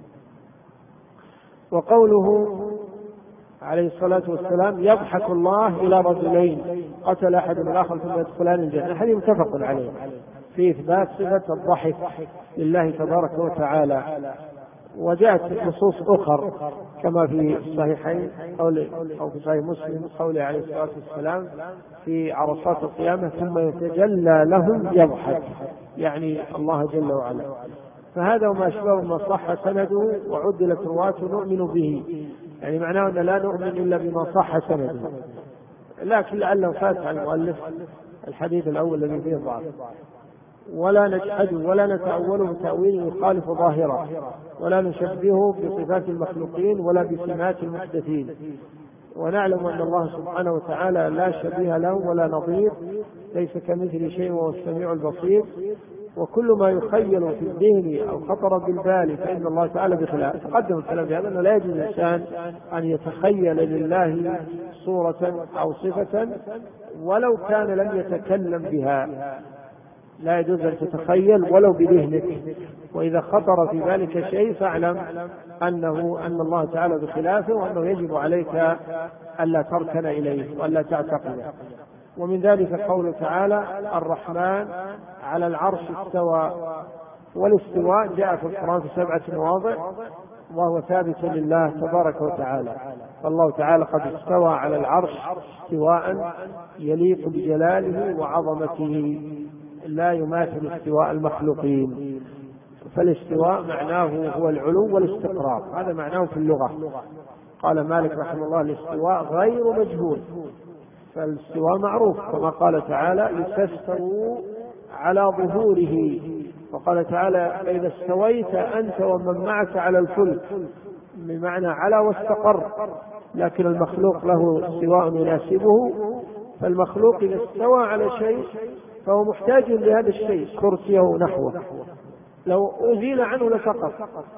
وقوله عليه الصلاة والسلام يضحك الله إلى رجلين قتل أحد الآخر ثم يدخلان الجنة، حديث متفق عليه في إثبات صفة الضحك لله تبارك وتعالى. وجاءت نصوص أخر كما في الصحيحين أو في صحيح مسلم قوله عليه الصلاة والسلام في عرصات القيامة ثم يتجلى لهم يضحك، يعني الله جل وعلا. فهذا وما أشبه ما صح سنده وعدلت رواته نؤمن به، يعني معناه أن لا نؤمن إلا بما صح سنده، لكن لعله فات على المؤلف الحديث الأول الذي فيه ضعف. ولا نجحده ولا نتأوله بتأويل يخالف ظاهره، ولا نشبهه بصفات المخلوقين ولا بسمات المحدثين. ونعلم أن الله سبحانه وتعالى لا شبيه له ولا نظير، ليس كمثل شيء وهو السميع البصير. وكل ما يخيل في الذهن أو خطر بالبال فإن الله تعالى بخلاف. تقدم الكلام بهذا أنه لا يجوز الإنسان أن يتخيل لله صورة أو صفة ولو كان لم يتكلم بها، لا يجوز أن تتخيل ولو بذهنك، وإذا خطر في ذلك شيء فاعلم أن الله تعالى بخلافه، وأنه يجب عليك ألا تركن إليه وألا تعتقده. ومن ذلك قوله تعالى الرحمن على العرش استوى، والاستواء جاء في القرآن في 7 مواضع، وهو ثابت لله تبارك وتعالى. فالله تعالى قد استوى على العرش استواء يليق بجلاله وعظمته، لا يماثل استواء المخلوقين. فالاستواء معناه هو العلو والاستقرار، هذا معناه في اللغة. قال مالك رحمه الله الاستواء غير مجهول، فالاستواء معروف كما قال تعالى لتستووا على ظهوره، وقال تعالى فإذا استويت أنت ومن معك على الفلك، بمعنى على واستقر. لكن المخلوق له استواء يناسبه، فالمخلوق إذا استوى على شيء فهو محتاج لهذا الشيء، كرسيه نحوه، لو أزيل عنه لسقط.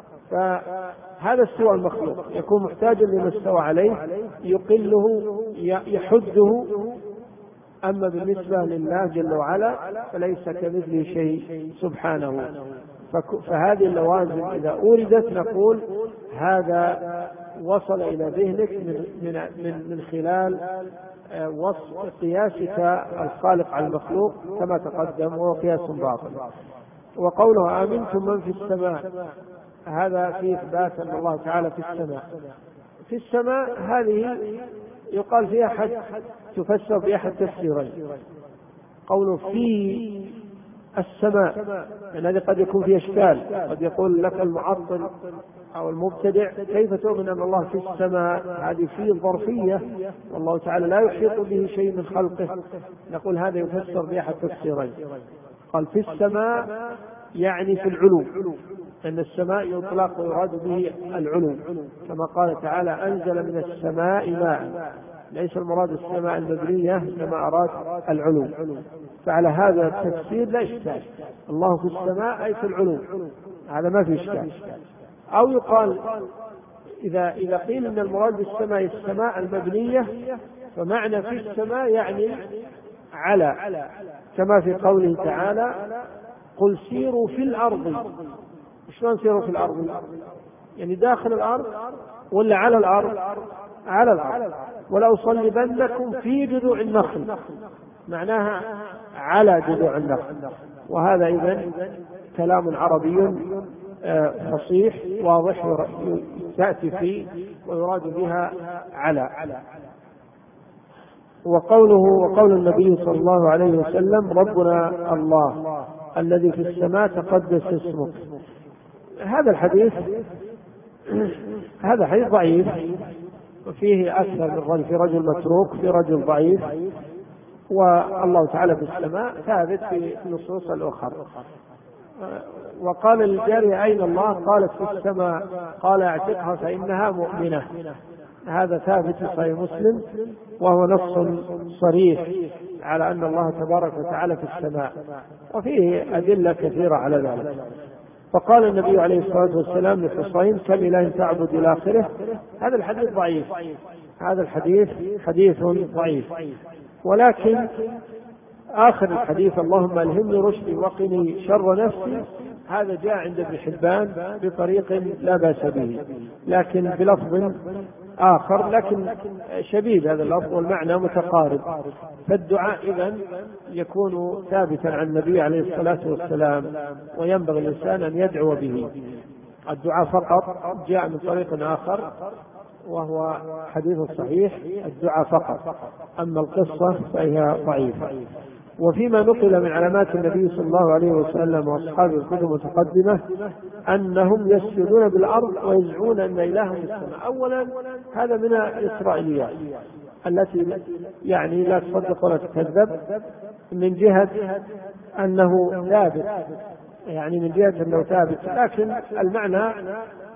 فهذا استواء المخلوق، يكون محتاجا لما استوى عليه، يقله يحده. أما بالنسبة لله جل وعلا فليس كمثله شيء سبحانه. فهذه اللوازم إذا أوردت نقول هذا وصل إلى ذهنك من خلال وصف قياسك الخالق على المخلوق كما تقدم، وهو قياس باطل. وقوله آمنتم من في السماء، هذا فيه إثبات أن الله تعالى في السماء. في السماء هذه يقال فيها تفسر بأحد تفسيرين. قوله في السماء، يعني هذا قد يكون فيه إشكال، قد يقول لك المعطل أو المبتدع كيف تؤمن أن الله في السماء؟ هذه في ظرفية، والله تعالى لا يحيط به شيء من خلقه. نقول هذا يفسر بأحد تفسيرين. قال في السماء يعني في العلو، أن السماء يطلق ويراد به العلو، كما قال تعالى أنزل من السماء ماء، ليس المراد السماء المبنية كما أراد العلو. فعلى هذا التفسير لا إشكال، الله في السماء أي في العلو، هذا ما في إشكال. أو يقال إذا قيل أن المراد بالسماء السماء المبنية، فمعنى في السماء يعني على، كما في قوله تعالى قل سيروا في الأرض. شلون سيروا في الأرض؟ يعني داخل الأرض ولا على الأرض؟ على الأرض. ولأصلبنكم في جذوع النخل، معناها على جذوع النخل. وهذا إذن كلام عربي فصيح واضح تأتي فيه ويراد بها على. وقول النبي صلى الله عليه وسلم ربنا الله الذي في السماء تقدس اسمك. هذا الحديث ضعيف، وفيه أكثر من رجل، في رجل متروك، في رجل ضعيف. والله تعالى في السماء ثابت في النصوص الأخرى. وقال للجارية أين الله؟ قالت في السماء. قال اعتقها فإنها مؤمنة. هذا ثابت في صحيح مسلم، وهو نص صريح على أن الله تبارك وتعالى في السماء، وفيه أدلة كثيرة على ذلك. فقال النبي عليه الصلاة والسلام لحصين كم إله تعبد إلى آخره. هذا الحديث ضعيف، هذا الحديث حديث ضعيف. ولكن آخر الحديث اللهم ألهمني رشدي وقني شر نفسي، هذا جاء عند ابن حبان بطريق لا بأس به، لكن بلفظ آخر، لكن شبيه هذا اللفظ والمعنى متقارب. فالدعاء إذن يكون ثابتا عن النبي عليه الصلاة والسلام، وينبغي الإنسان أن يدعو به. الدعاء فقط جاء من طريق آخر وهو حديث صحيح، الدعاء فقط، أما القصة فهي ضعيفة. وفيما نقل من علامات النبي صلى الله عليه وسلم وأصحابه الكتب المتقدمة أنهم يسجدون بالأرض ويزعمون أن إلههم في السماء. أولا هذا من الإسرائيليات التي يعني لا تصدق ولا تكذب، من جهة أنه ثابت، يعني من جهة أنه ثابت، لكن المعنى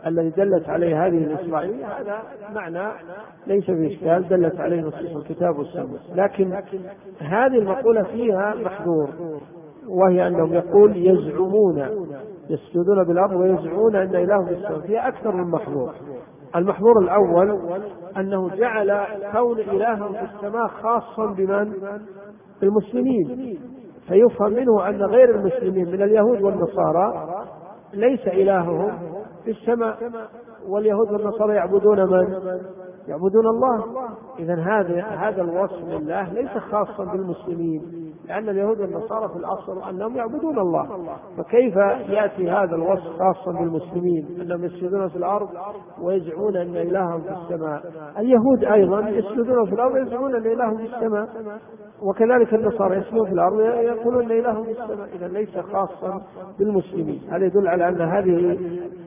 الذي دلت عليه هذه الإسرائيلية هذا معنى ليس في إشكال، دلت عليه نصوص الكتاب والسنة. لكن هذه المقولة فيها محذور، وهي أنهم يقول يزعمون يسجدون بالأرض ويزعمون أن إلههم في السماء، فيها أكثر من محذور. المحظور الأول أنه جعل كون إلههم في السماء خاصا بمن؟ المسلمين، فيفهم منه أن غير المسلمين من اليهود والنصارى ليس إلههم في السماء، واليهود والنصارى يعبدون من؟ يعبدون الله. إذن هذا الوصف لله ليس خاصا بالمسلمين، لأن اليهود والنصارى في الأصل أنهم يعبدون الله، فكيف يأتي هذا الوصف خاصا بالمسلمين أنهم يسجدون في الأرض ويزعمون أن إلههم في السماء؟ اليهود أيضا يسجدون في الأرض ويزعمون أن إلههم في السماء، وكذلك النصارى يسجدون في الأرض ويقولون أن إلههم في السماء. إذا ليس خاصا بالمسلمين. هذا يدل على أن هذه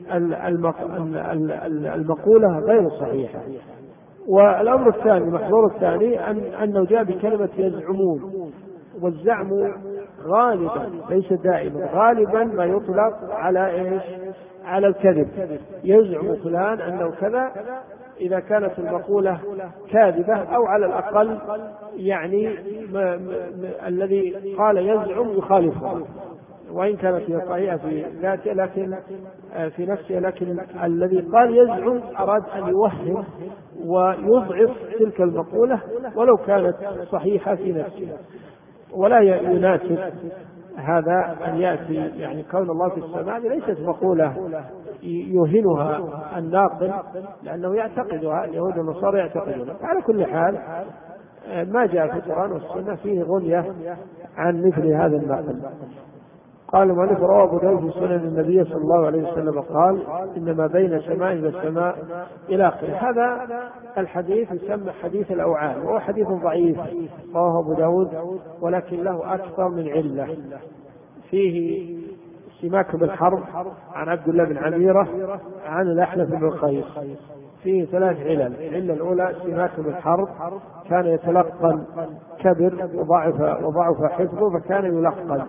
المقولة غير صحيحة. والأمر الثاني، المحظور الثاني، أنه جاء بكلمة يزعمون، والزعم غالبا ليس دائما، غالبا ما يطلق على إيش؟ على الكذب. يزعم فلان أنه كذا إذا كانت المقولة كاذبة، أو على الأقل يعني الذي قال يزعم يخالفه، وإن كانت هي صحيحة في ذاته لكن في نفسه، لكن الذي قال يزعم أراد أن يوهم ويضعف تلك المقولة ولو كانت صحيحة في نفسها. ولا يناسب هذا أن يأتي يعني كون الله في السماء ليست مقولة يوهنها الناقل، لأنه يعتقدها، اليهود والنصارى يعتقدونها. على كل حال ما جاء في القرآن والسنة فيه غنية عن مثل هذا الناقل. قال المؤلف: روى أبو داود في سنن النبي صلى الله عليه وسلم قال: إنما بين سماء والسماء إلى آخره. هذا الحديث يسمى حديث الأوعال، وهو حديث ضعيف رواه أبو داود، ولكن له أكثر من علة. فيه سماك بن حرب عن عبد الله بن عميرة عن الأحنف بن قيس، فيه 3 علل. العلة الأولى سماك بن حرب كان يتلقن، كبر وضعف حفظه فكان يلقن،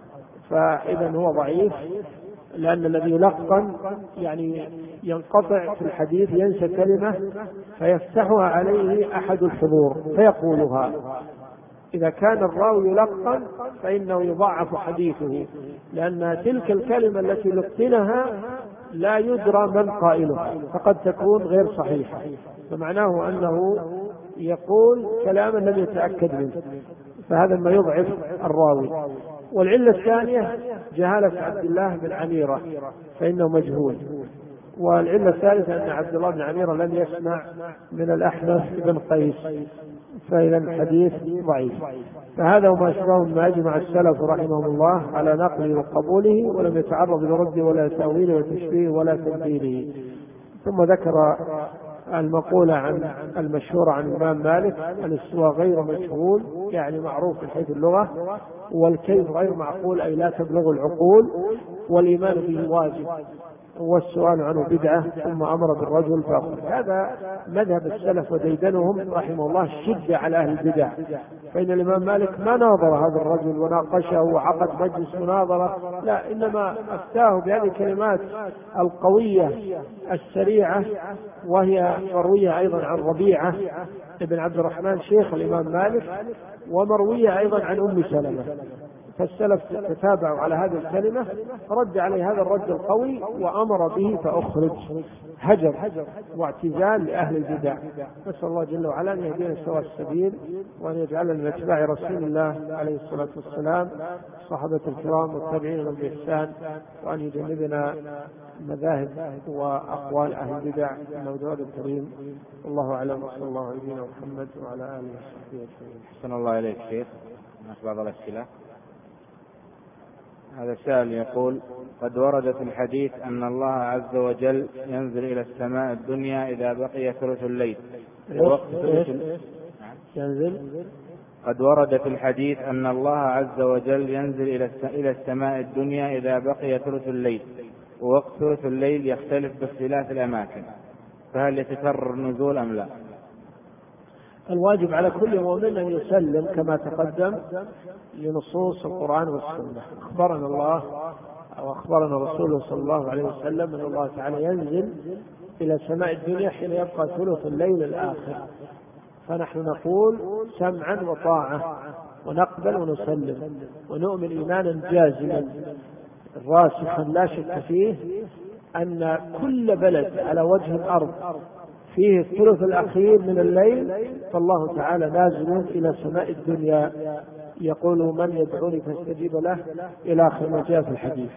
فإذا هو ضعيف، لأن الذي يلقن يعني ينقطع في الحديث، ينسى كلمة فيفتحها عليه أحد الحضور فيقولها. إذا كان الراوي يلقن فإنه يضعف حديثه، لأن تلك الكلمة التي لقنها لا يدرى من قائلها، فقد تكون غير صحيحة، فمعناه أنه يقول كلاما لم يتأكد منه، فهذا ما يضعف الراوي. والعلة الثانية جهالة عبد الله بن عميرة فإنه مجهول. والعلة الثالثة أن عبد الله بن عميرة لم يسمع من الأحنف بن قيس، فإذا الحديث ضعيف. فهذا وما أشبهه مما أجمع السلف رحمهم الله على نقله وقبوله، ولم يتعرض لرده ولا تأويله وتشبيه ولا تبديله. ثم ذكر المقولة عن المشهورة عن الإمام مالك: الاستواء غير مشهور، يعني معروف من حيث اللغة، والكيف غير معقول أي لا تبلغ العقول، والإيمان به واجب، والسؤال عنه بدعة، ثم أمر بالرجل فأخرج. هذا مذهب السلف وديدنهم رحمه الله الشدة على أهل البدع. فإن الإمام مالك ما ناظر هذا الرجل وناقشه وعقد مجلس مناظرة، لا، إنما أفتاه بهذه الكلمات القوية السريعة، وهي مروية أيضا عن ربيعة ابن عبد الرحمن شيخ الإمام مالك، ومروية أيضا عن أم سلمة. فالسلف تتابعوا على هذه الكلمة، رد عليه هذا الرد القوي وأمر به فأخرج، هجر واعتزال لأهل البدع. نسأل الله جل وعلا أن يهدينا سواء السبيل، وأن يجعلنا من اتباع رسول الله عليه الصلاة والسلام، الصحابة الكرام والتابعين لهم بإحسان، وأن يجنبنا مذاهب وأقوال أهل البدع إنه جواد الكريم. والله أعلم، وصلى الله على نبينا محمد وعلى آله وصحبه أجمعين. أحسن الله إليك شيخ. بعض الأسئلة. هذا سائل يقول: قد ورد في الحديث أن الله عز وجل ينزل إلى السماء الدنيا إذا بقي ثلث الليل ووقت قد ورد في الحديث أن الله عز وجل ينزل إلى السماء الدنيا إذا بقي ثلث الليل، ووقت ثلث الليل يختلف باختلاف الأماكن، فهل يتكرر النزول أم لا؟ الواجب على كل مؤمن أن يسلم كما تقدم لنصوص القرآن والسنة. أخبرنا الله وأخبرنا رسوله صلى الله عليه وسلم أن الله تعالى ينزل إلى سماء الدنيا حين يبقى ثلث الليل الآخر، فنحن نقول سمعا وطاعة ونقبل ونسلم ونؤمن إيمانا جازما راسخا لا شك فيه أن كل بلد على وجه الأرض فيه الثلث الأخير من الليل فالله تعالى نازل إلى سماء الدنيا يقول من يدعوني فاستجيب له إلى آخر ما جاء في الحديث.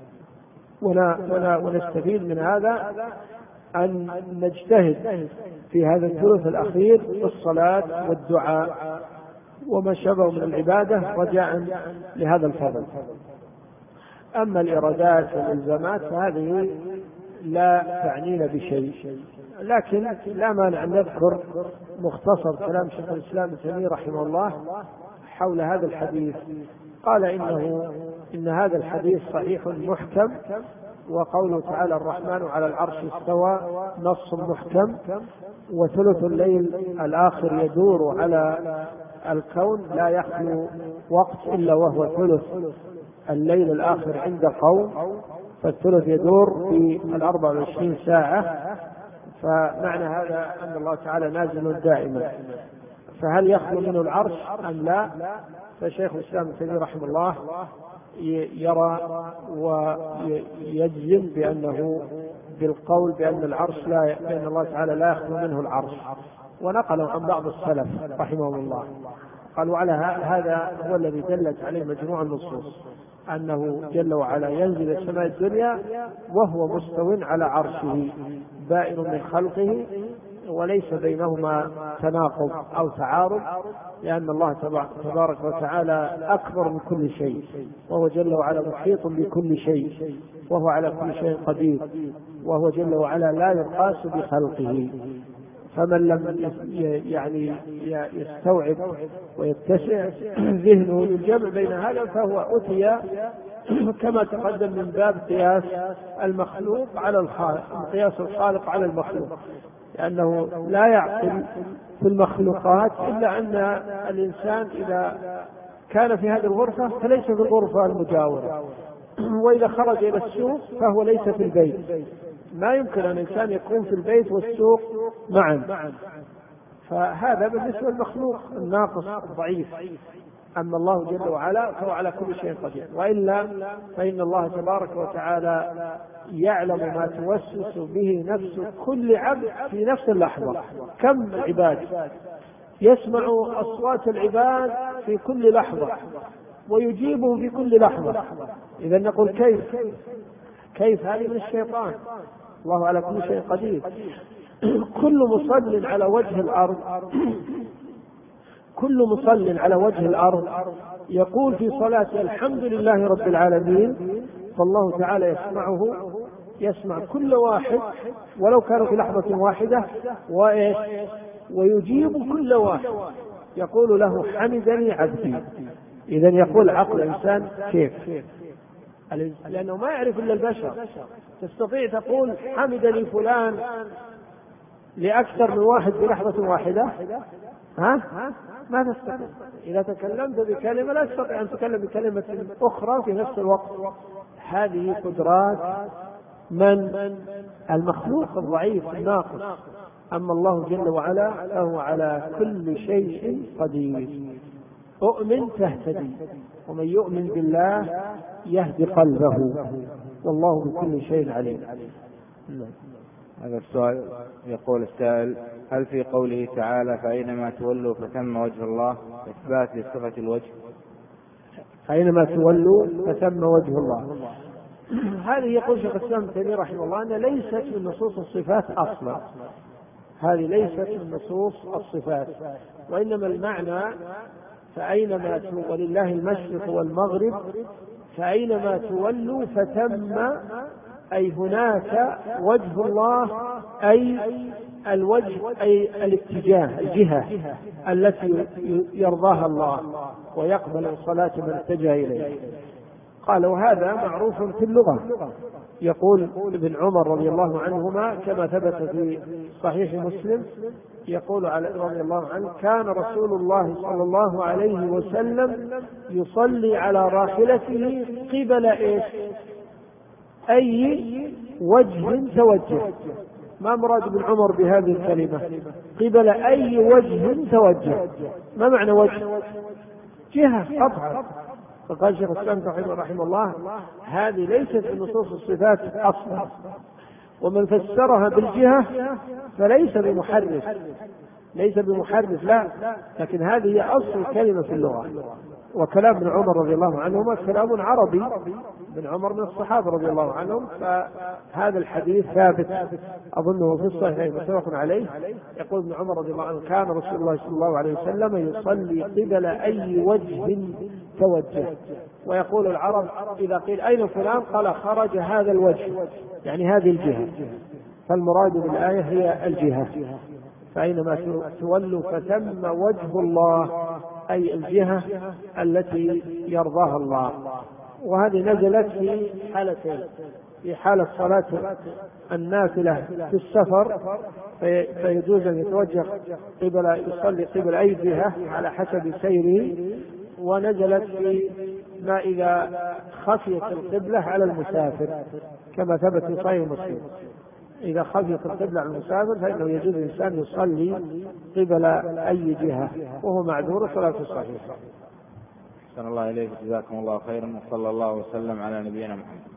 ونستفيد من هذا أن نجتهد في هذا الثلث الأخير في الصلاة والدعاء وما شابه من العبادة رجاء لهذا الفضل. أما الإرادات والإلزامات فهذه لا تعنينا بشيء، لكن لا مانع أن نذكر مختصر كلام شيخ الإسلام ابن تيمية رحمه الله حول هذا الحديث. قال إن هذا الحديث صحيح محكم، وقوله تعالى الرحمن على العرش استوى نص محكم، وثلث الليل الآخر يدور على الكون لا يخلو وقت إلا وهو ثلث الليل الآخر عند قوم، فالثلث يدور في 24 ساعة، فمعنى هذا أن الله تعالى نازل دائما. فهل يخلو منه العرش أم لا؟ فشيخ الإسلام ابن تيمية رحمه الله يرى ويجزم بأنه بالقول بأن العرش بأن الله تعالى لا يخلو منه العرش، ونقلوا عن بعض السلف رحمهم الله قالوا على هذا هو الذي دلت عليه مجموعة النصوص أنه جل وعلا ينزل إلى سماء الدنيا وهو مستو على عرشه بائن من خلقه، وليس بينهما تناقض أو تعارض، لأن الله تبارك وتعالى أكبر من كل شيء، وهو جل وعلا محيط بكل شيء، وهو على كل شيء قدير، وهو جل وعلا لا يقاس بخلقه. فمن لم يستوعب ويتسع ذهنه للجمع بين هذا فهو أتي كما تقدم من باب قياس المخلوق على الخالق، قياس الخالق على المخلوق، لأنه لا يعقل في المخلوقات إلا أن الإنسان إذا كان في هذه الغرفة فليس في الغرفة المجاورة، وإذا خرج إلى السوق فهو ليس في البيت. ما يمكن أن الإنسان يكون في البيت والسوق معا، فهذا بالنسبة للمخلوق الناقص الضعيف. أما الله جل وعلا فهو على كل شيء قدير، وإلا فإن الله تبارك وتعالى يعلم ما توسوس به نفس كل عبد في نفس اللحظة. كم عباد يسمع أصوات العباد في كل لحظة ويجيبهم في كل لحظة. إذا نقول كيف هذه من الشيطان؟ الله على كل شيء قدير. كل مصل على وجه الأرض يقول في صلاته الحمد لله رب العالمين، فالله تعالى يسمع كل واحد ولو كانوا في لحظة واحدة، ويجيب كل واحد يقول له حمدني عبدي. إذا يقول عقل الإنسان كيف؟ لأنه ما يعرف إلا البشر. تستطيع تقول حمدني فلان لأكثر من واحد في لحظة واحدة؟ ما تستطيع. إذا تكلمت بكلمة لا تستطيع أن تتكلم بكلمة أخرى في نفس الوقت. هذه قدرات من المخلوق الضعيف الناقص. أما الله جل وعلا فهو على كل شيء قدير. أؤمن تهتدي، ومن يؤمن بالله يهدي قلبه، والله بكل شيء عليم. هذا السؤال يقول السائل: هل في قوله تعالى فأينما تولوا فثم وجه الله إثبات لصفة الوجه؟ أينما تولوا فثم وجه الله، هذه يقول شيخ الإسلام ابن تيمية رحمه الله أن ليست من نصوص الصفات أصلا. هذه ليست من نصوص الصفات، وإنما المعنى فأينما ولله المشرق والمغرب فأينما تولوا فثم، أي هناك وجه الله، أي الوجه أي الاتجاه، الجهة التي يرضاها الله ويقبل الصلاة من اتجه إليه. قال وهذا معروف في اللغة. يقول ابن عمر رضي الله عنهما كما ثبت في صحيح مسلم، يقول رضي الله عنه: كان رسول الله صلى الله عليه وسلم يصلي على راحلته قبل أي وجه توجه. ما مراد ابن عمر بهذه الكلمة؟ قبل أي وجه توجه. ما معنى وجه؟ جهة قطعا. فقال شيخ الإسلام رحمه الله هذه ليست من نصوص الصفات أصلا، ومن فسرها بالجهة فليس بمحرف، ليس بمحرف لا، لكن هذه هي أصل الكلمة في اللغة. وكلام ابن عمر رضي الله عنهما كلام عربي، ابن عمر من الصحابة رضي الله عنهم، فهذا الحديث ثابت أظنه في الصحيحين متفق عليه. يقول ابن عمر رضي الله عنه كان رسول الله صلى الله عليه وسلم يصلي قبل أي وجه توجه. ويقول العرب إذا قيل أين فلان قال خرج هذا الوجه، يعني هذه الجهة. فالمراد بالآية هي الجهة، فأينما تولوا فثم وجه الله، أي الجهة التي يرضاها الله. وهذه نزلت في حالتين: في حالة صلاة النافلة في السفر فيجوز أن يتوجه يصلي قبل أي جهة على حسب سيره، ونزلت في ما إذا خفيت القبلة على المسافر كما ثبت في صحيح مسلم. إذا خفيت القبلة على المسافر فإنه يجوز الإنسان يصلي قبل أي جهة وهو معذور صلاة الصحيح. أحسن الله إليك، جزاكم الله خيرا، وصلى الله وسلم على نبينا محمد.